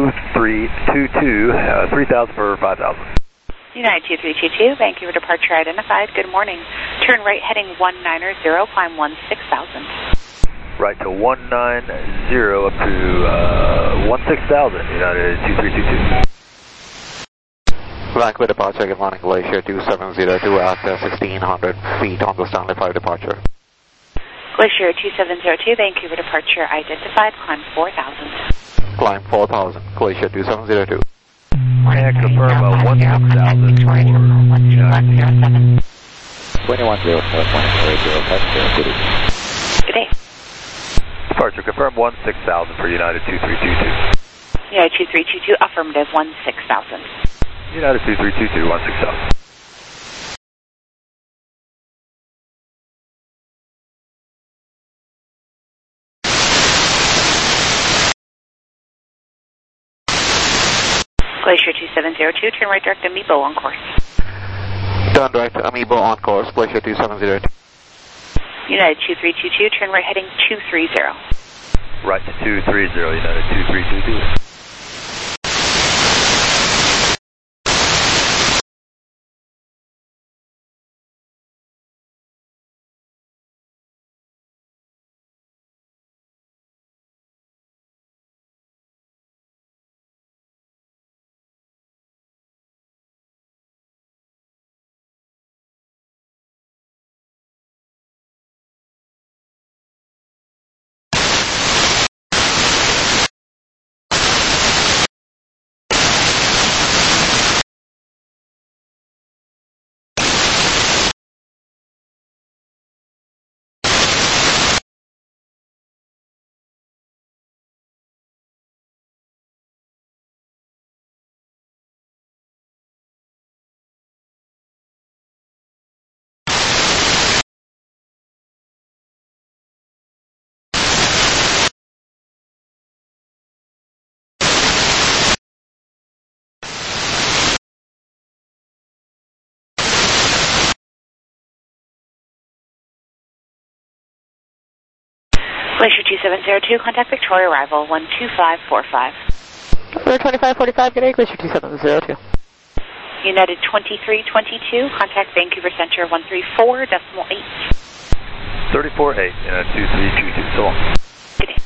2322, 3000 for 5000. United 2322, Vancouver departure identified, good morning. Turn right heading 190, climb 16,000. Right to 190 up to 16,000, United 2322. Vancouver departure, good morning, Glacier 2702 at 1600 feet on the Stanley 5 departure. Glacier 2702, Vancouver departure identified, climb 4,000. Climb 4,000, Glacier 2702. And confirm 16,000 for United. 2107, Good day. Departure, confirm 16,000 for United 2322. United 2322, affirmative 16,000. United 2322, 16,000. Glacier 2702, turn right direct Amiibo on course. Turn direct Amiibo on course, Glacier 2702. United 2322, turn right heading 230. Right to 230, United 2322. Glacier 2702, contact Victoria arrival 12545. We're 2545, good day, Glacier 2702. United 2322, contact Vancouver Center 134.8. 34.8, 2322, so long. Good day.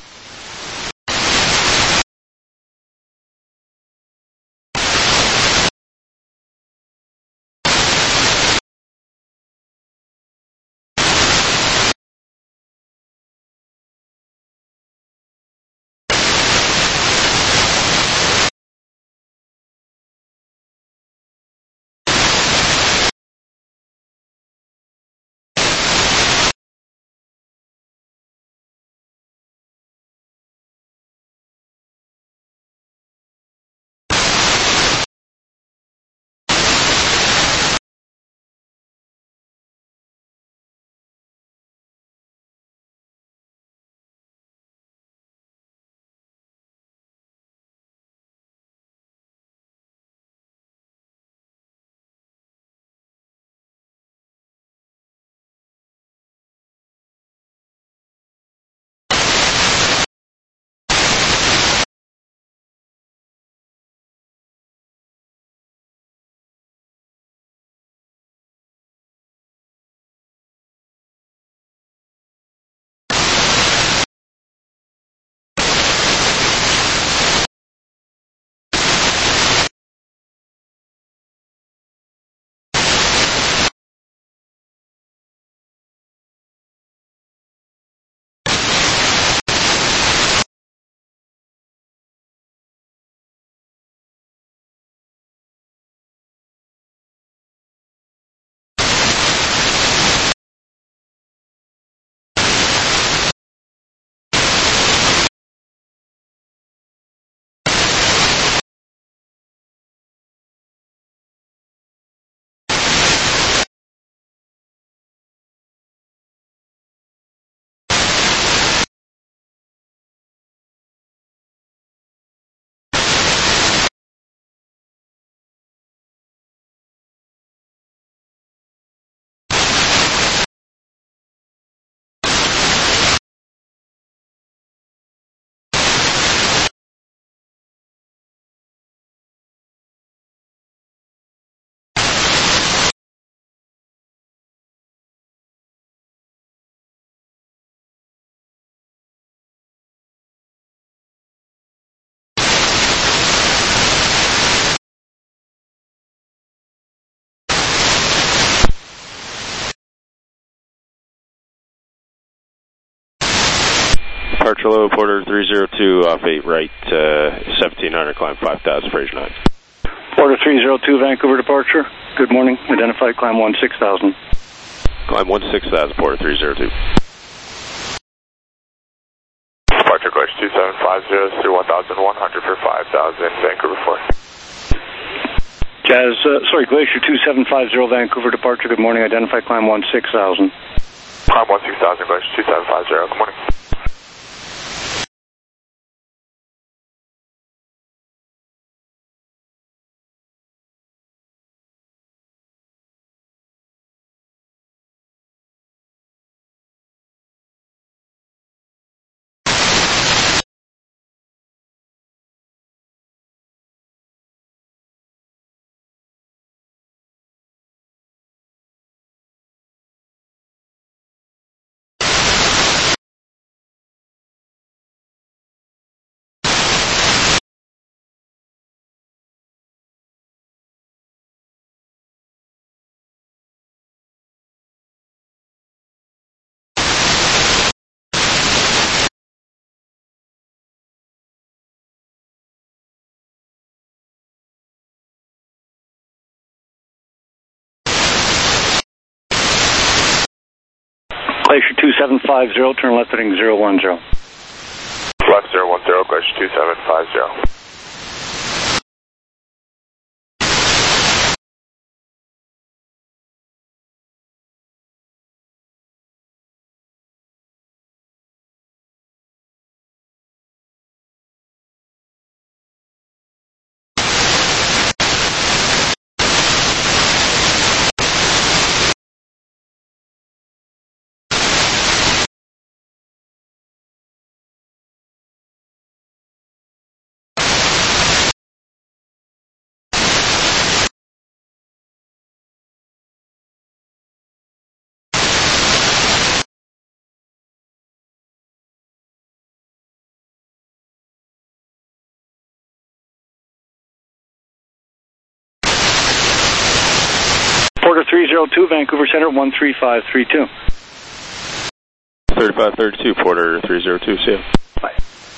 Departure low, Porter 302, off 8 right, 1700, climb 5000, Fraser 9. Porter 302, Vancouver departure. Good morning. Identified climb 16,000. Climb 16,000, Porter 302. Departure Glacier 2750 through 1100 for 5000, Vancouver 4. Glacier 2750, Vancouver departure. Good morning. Identified climb 16,000. Climb 16,000, Glacier 2750, good morning. Glacier 2750, turn left heading 010. Left 010, Glacier 2750. Porter 302, Vancouver Center 13532. 3532, Porter 302, see you. Bye.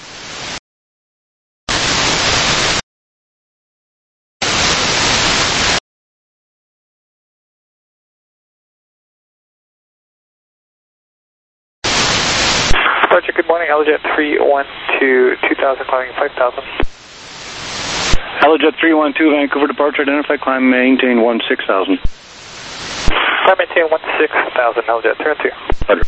Departure, good morning, Helijet 312, 2000, climbing 5000. Helijet 312, Vancouver departure, identify, climb, maintain 16,000. Climb, maintain 16,000, Helijet 312. Roger.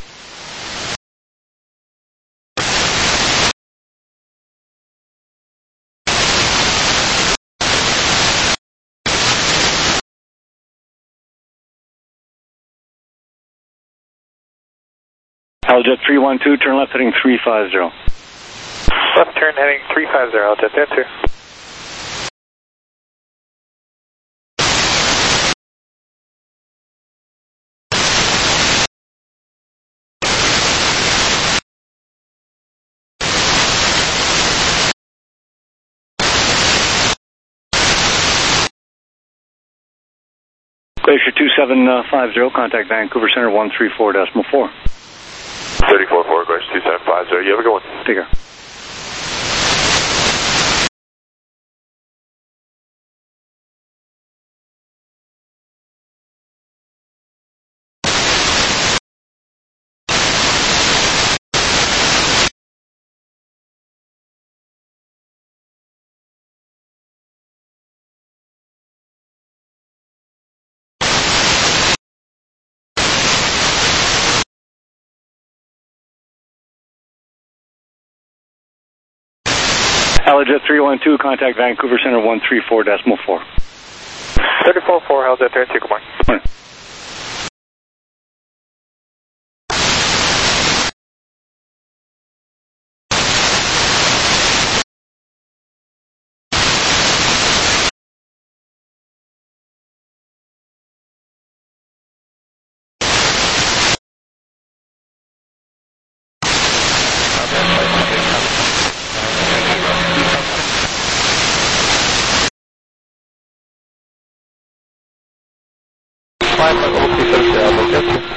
Helijet 312, turn left heading 350. Left turn heading 350, Helijet 312. Glacier 2750, contact Vancouver Center 134.4. 34-4, Glacier 2750. You have a good one. Take care. Helijet 312, contact Vancouver Center 134.4. 34-4, Helijet 312, good morning. Morning. Climb level 270,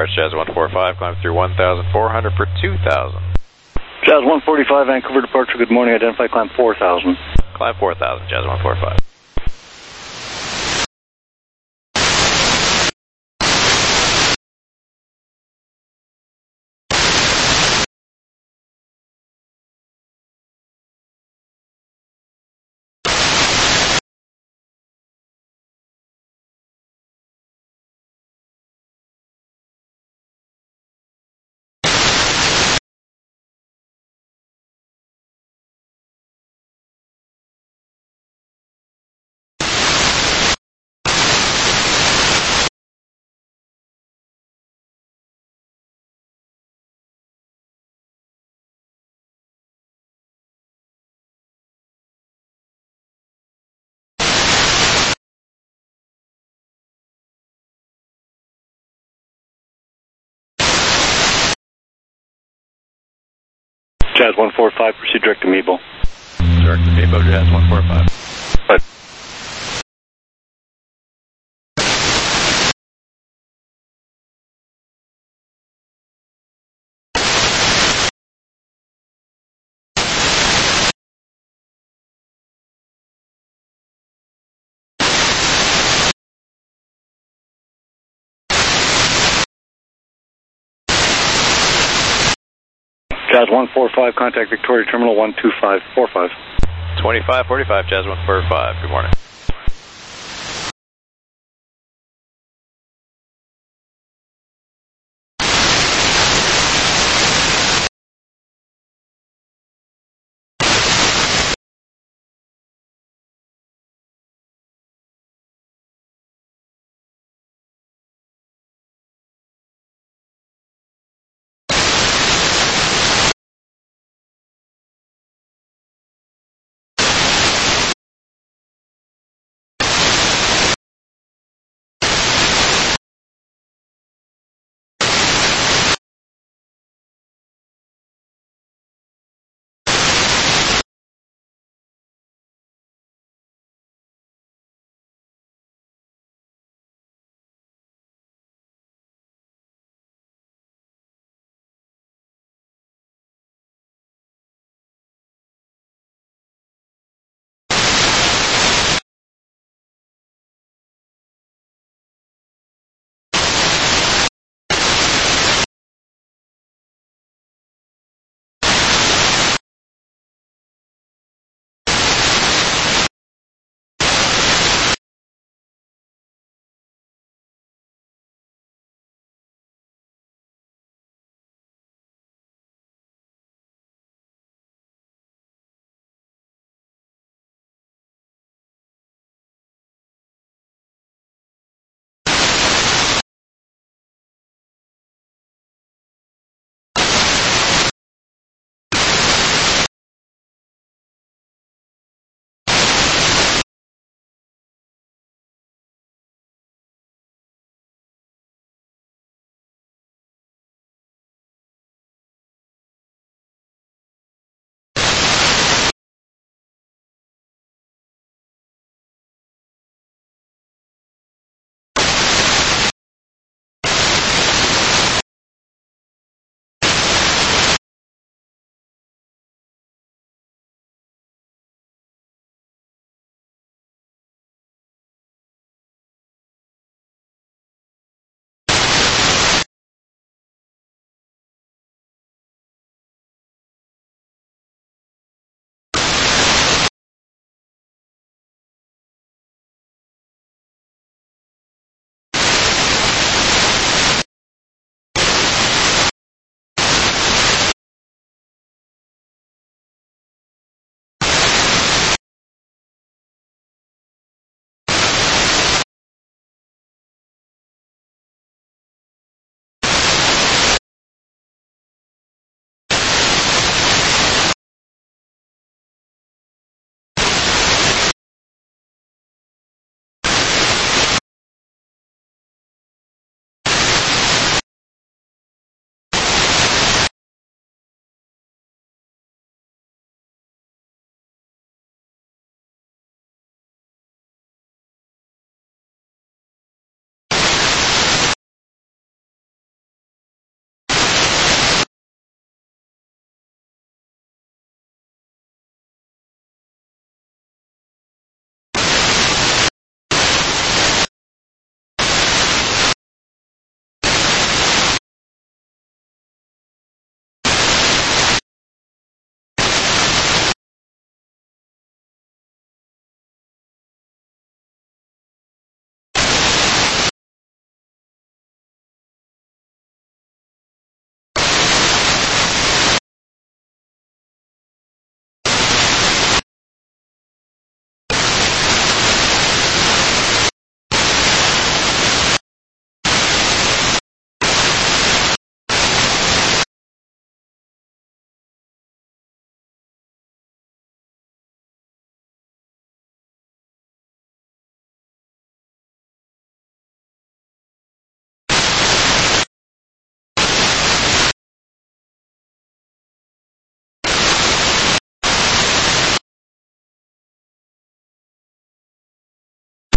departs Jazz 145, climb through 1,400 for 2,000. Jazz 145, Vancouver departure, good morning, identify climb 4,000. Climb 4,000, Jazz 145. Jazz 145, proceed direct to Meebo. Direct to Meebo, Jazz 145. Right. Jazz 145, contact Victoria Terminal 12545. 2545, Jazz 145, good morning.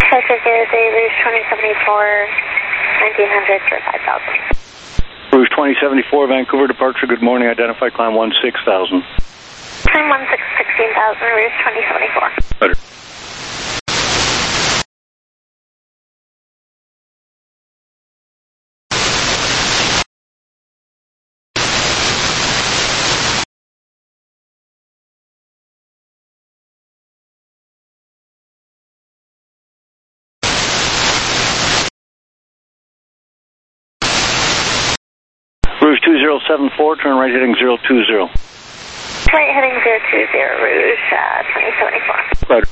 Cessna 03, Rouge 2074, 1900 for 5,000. Rouge 2074, Vancouver departure, good morning, identify climb 16,000. Climb 16,000, Rouge 2074. Better. Rouge 2074, turn right heading 020. Right heading 020, Rouge 2074. Right.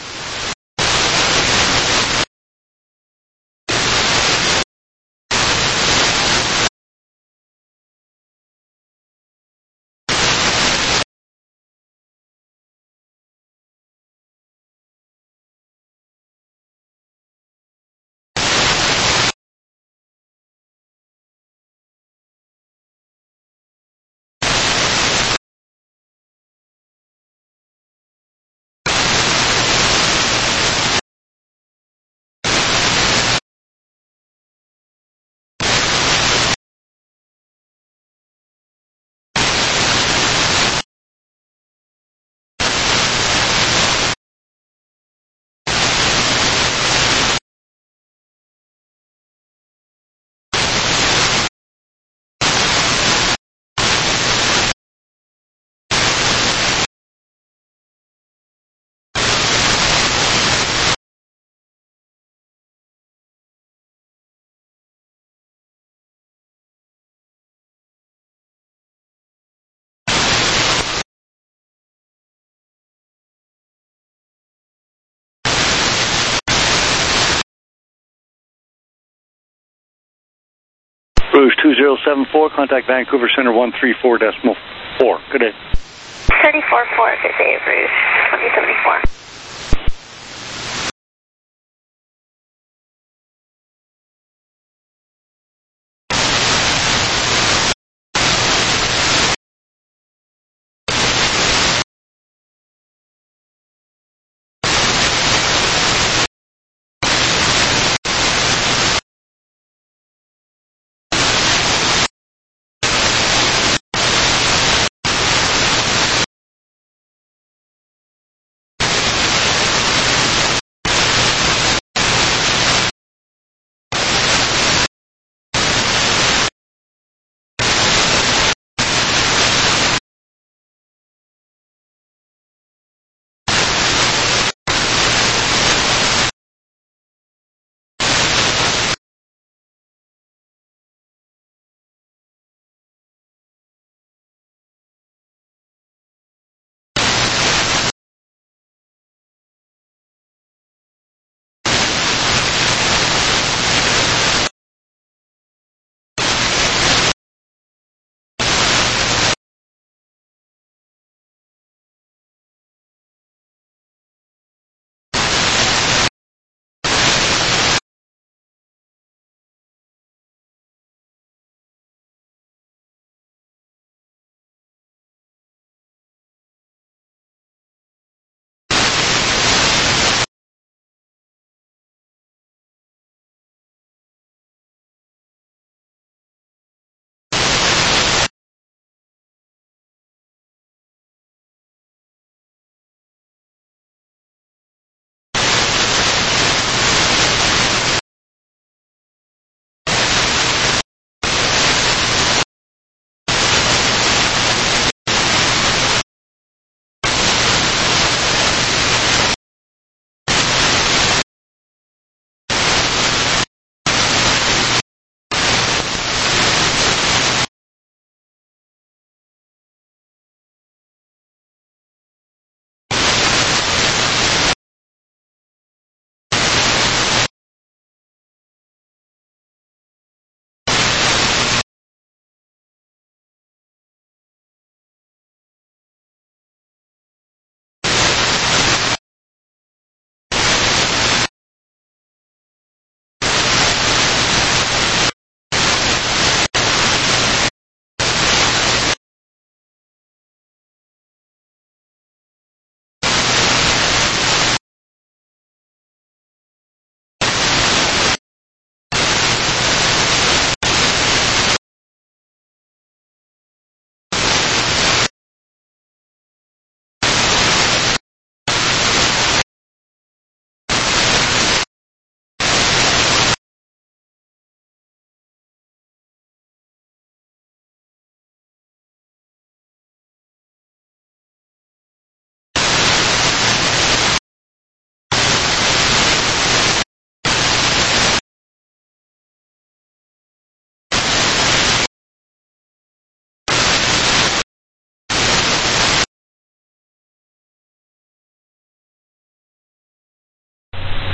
Rouge 2074, contact Vancouver Center 134.4. Good day. 34-4, good day, Rouge 2074.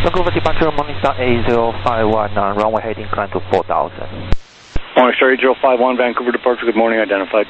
Vancouver departure Morningstar 8051 on runway heading climb to 4000. Morningstar 8051, Vancouver departure, good morning, identified.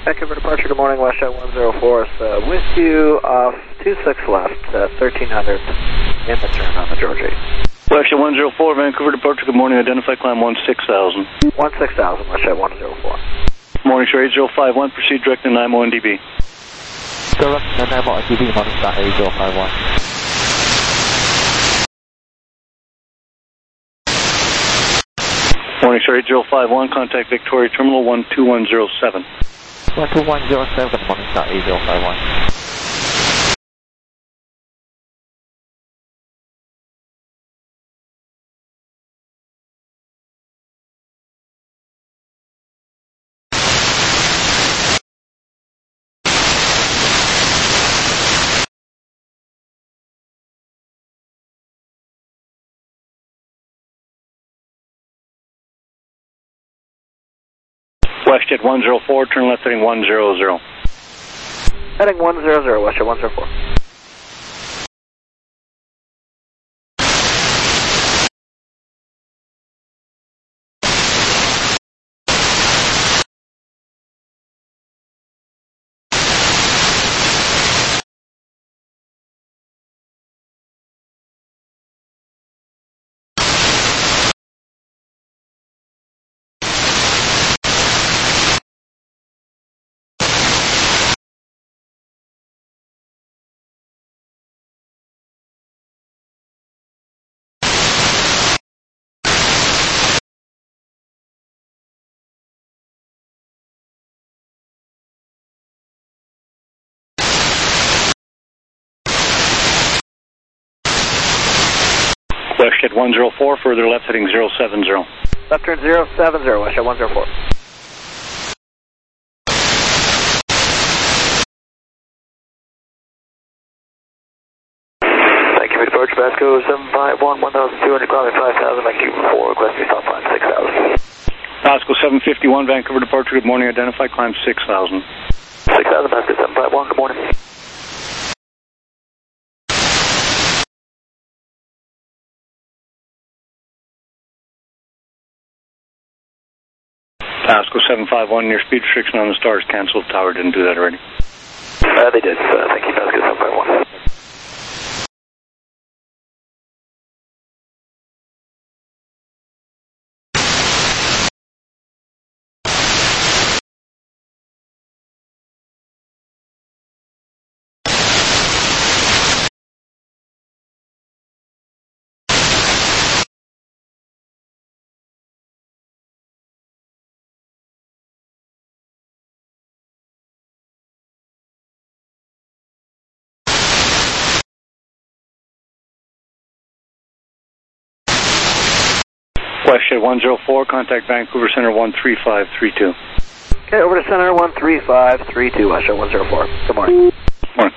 Vancouver departure, good morning, WestJet 104 is with you off 26 left, 1300 in the turn on the George 8. WestJet 104, Vancouver departure, good morning, identify climb 16,000. 16,000, WestJet 104. Morning, sir, 8051, proceed direct to NIMO NDB. Direct to NIMO NDB, morning, star 8051. Morning, sir, 8051, contact Victoria Terminal 12107. 12107, morning, star 8051. WestJet 104, turn left heading 100. Heading 100, WestJet 104. WestJet 104, further left heading 070. Left turn 070, WestJet 104. Thank you for departure, Vasco 751, 1,200, climbing 5,000, Vancouver 4, request to stop climb 6,000. Vasco 751, Vancouver departure, good morning, identify climb 6,000. 6,000, Vasco 751, good morning. Vasco 751, your speed restriction on the star is canceled. Tower didn't do that already. They did. Thank you, Vasco 751. WestJet 104, contact Vancouver Center 13532. Okay, over to Center 13532, WestJet 104. Good morning. Morning.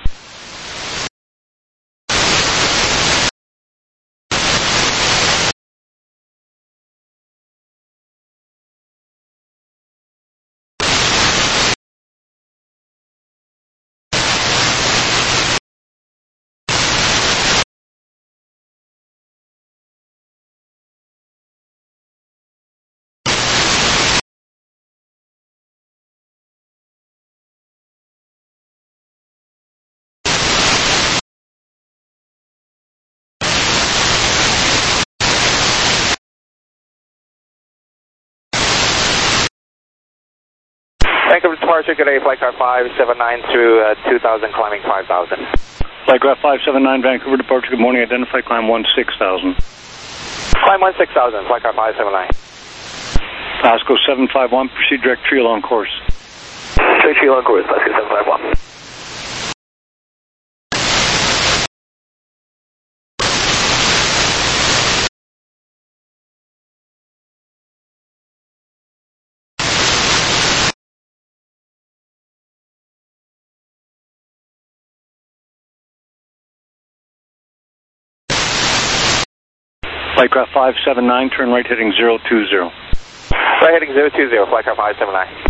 Vancouver departure, good day, flight car 579 through 2000, climbing 5000. Flight graph 579, Vancouver departure, good morning, identify climb 16,000. Climb 16,000, flight car 579. Vasco 751, proceed direct tree along course. Straight tree along course, Vasco 751. Flight graph 579, turn right heading 020. Right heading 020, flight car 579.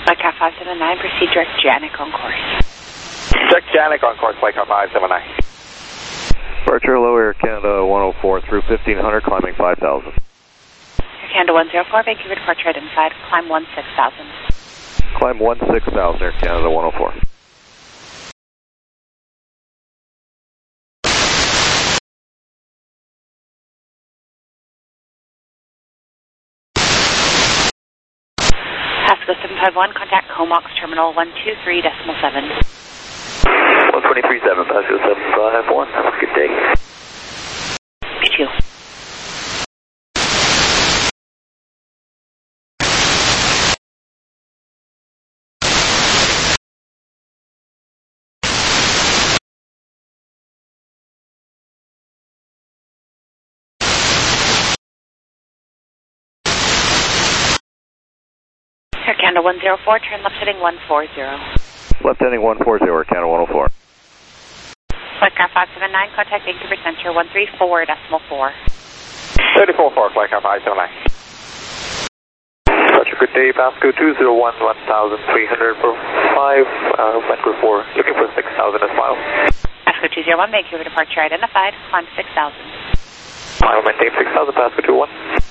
Flightcraft 579, proceed direct Janik on course. Direct Janik on course, Flightcraft 579. Departure low Air Canada 104 through 1500, climbing 5000. Air Canada 104, Vancouver departure identified, climb 16,000. Climb 16,000, Air Canada 104. Pasco 751, contact Comox Terminal 123.7. 123.7, Pasco 751. Have a good day. You too. Air Canada 104, turn left heading 140. Left heading 140, Air Canada 104. Flightcraft 579, contact Vancouver Center 134.4. 34-4, Flightcraft 579. Roger, good day, Pasco 201, 1,300 for 5, Vancouver 4, looking for 6,000 as mile. Pasco 201, Vancouver departure identified, climb 6,000. Mile maintain 6,000, Pasco 21.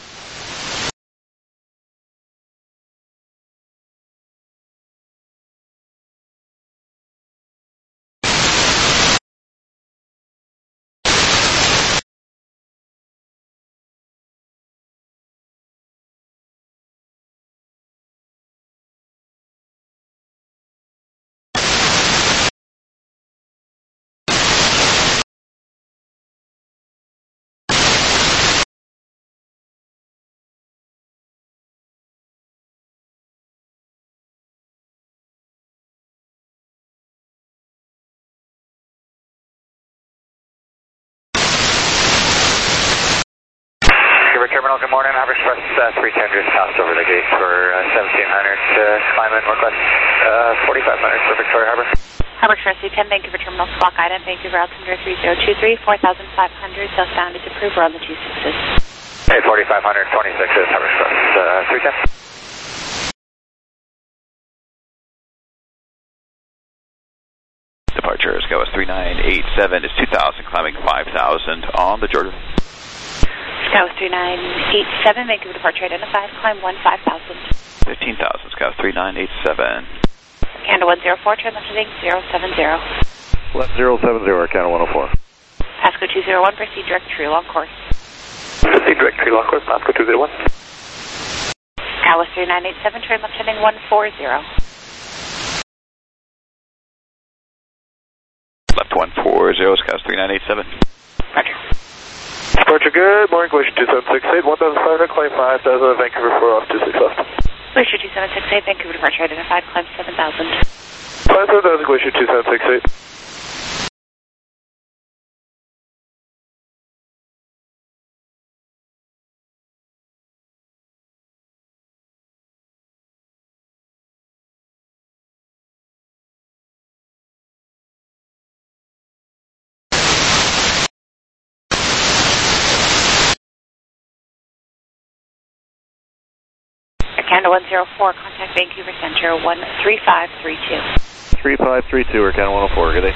Terminal, good morning. Harbour Express 310 just passed over the gate for 1700 climb in Northwest 4500 for Victoria Harbour. Harbour Express 310, Vancouver Terminal, squawk item, Vancouver altimeter 3023, 4,500, southbound is approved, we're on the 26s. Hey, 4500, 26s, Harbour Express 310. Departure, SkyWest 3987 is 2,000, climbing 5,000 on the Jordan. SkyWest 3987, Vancouver departure identified, climb 15,000. 15,000, SkyWest 3987. Canada 104, turn left heading 070. Left 070, Air Canada 104. Pasco 201, proceed direct True on course. Proceed direct True on course, Pasco 201. SkyWest 3987, turn left heading 140. Left 140, SkyWest 3987. Roger. Departure, good morning, Glacier 2768, 1,500, climb 5,000, Vancouver 4 off 26 left. Glacier 2768, Vancouver departure identified, climb 7,000. 5,000, Glacier 2768. Canada 104, contact Vancouver Center 13532. 3532, Air Canada 104, good day.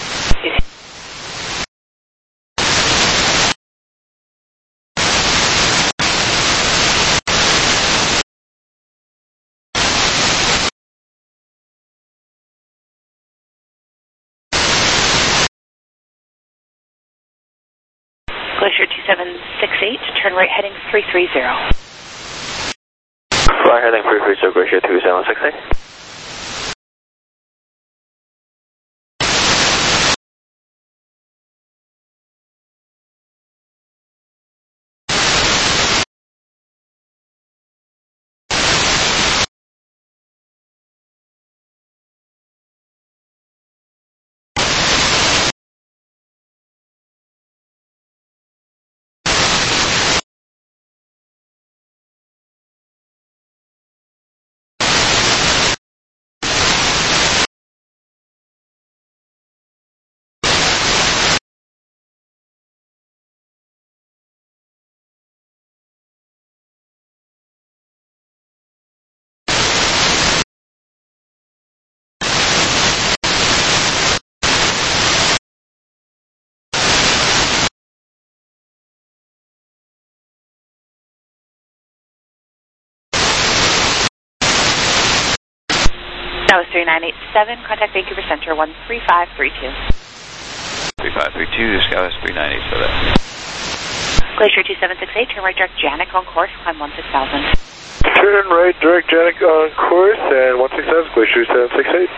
Glacier 2768, turn right heading 330. Right heading 330, Glacier 2768. That was 3987. Contact Vancouver Center 13532. 3532, Skywest 3987. Glacier 2768, turn right direct Janik on course, climb 16,000. Turn right direct Janik on course and 167, Glacier 768.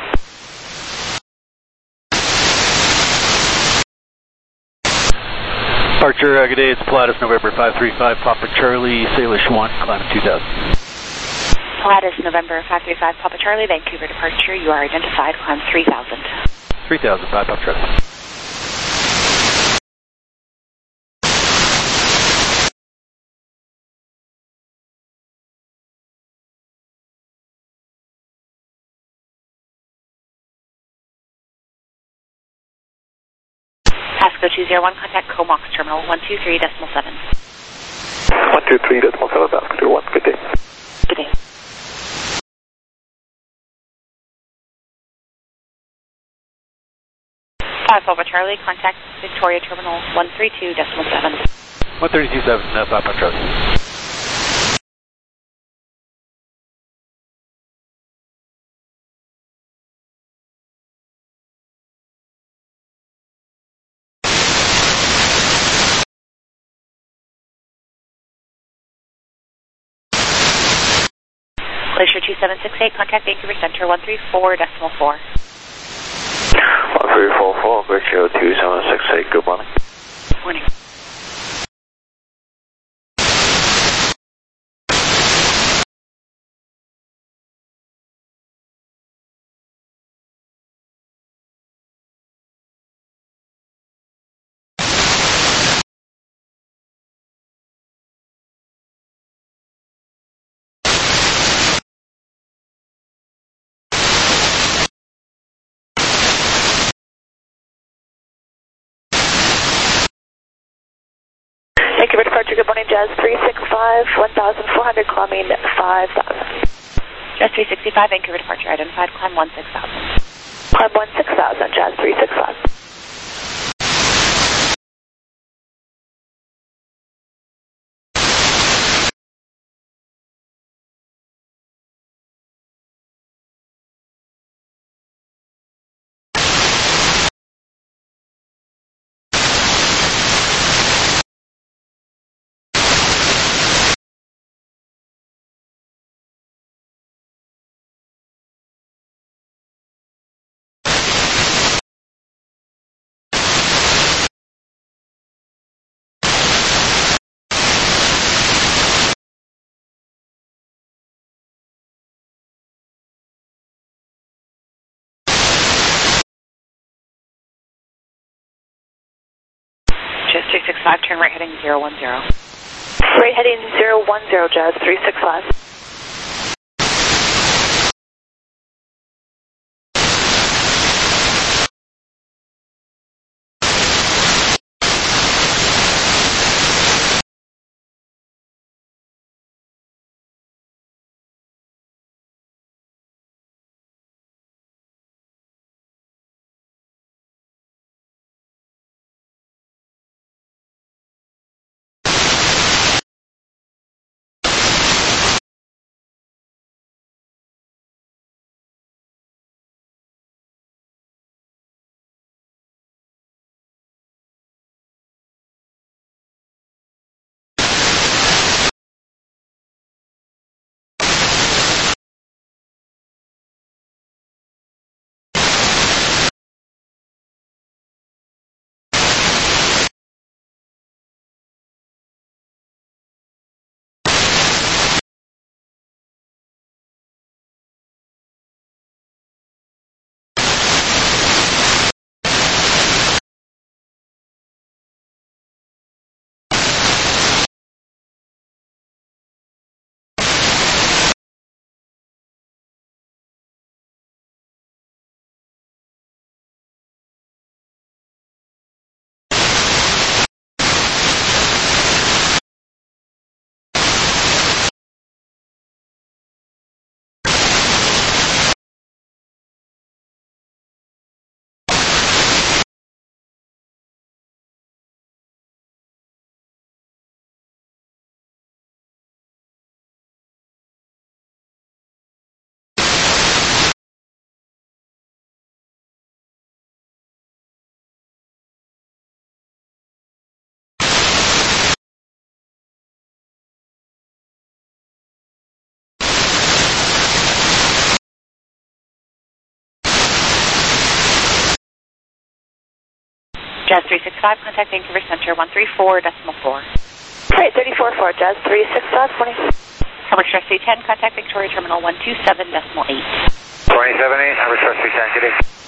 Departure, good day, it's Pilatus, November 535, Papa Charlie, Salish 1, climb 2000. Pilatus, November 535, Papa Charlie, Vancouver departure, you are identified, climb 3,000. 3000, 5 Papa Charlie. Pasco 201, contact Comox Terminal 123.7. 123.7, Pasco 21, good day. Good day. Papa Charlie, contact Victoria Terminal 132.7. 132.7, Papa Charlie. Glacier 2768, contact Vancouver Center 134.4. 1344, Glacier 2768, good morning. Morning. Vancouver departure, good morning, Jazz 365, 1,400, climbing 5,000. Jazz 365, Vancouver departure identified, climb 16,000. Climb 16,000, Jazz 365. Jazz 365, turn right heading 010. Right heading 010, Jazz 365. Jazz 365, contact Vancouver Center 134.4. Right, 34-4, Jazz 365, morning. Harbour Express 310, contact Victoria Terminal 127.8. 27-8, Harbour Express 310, good day.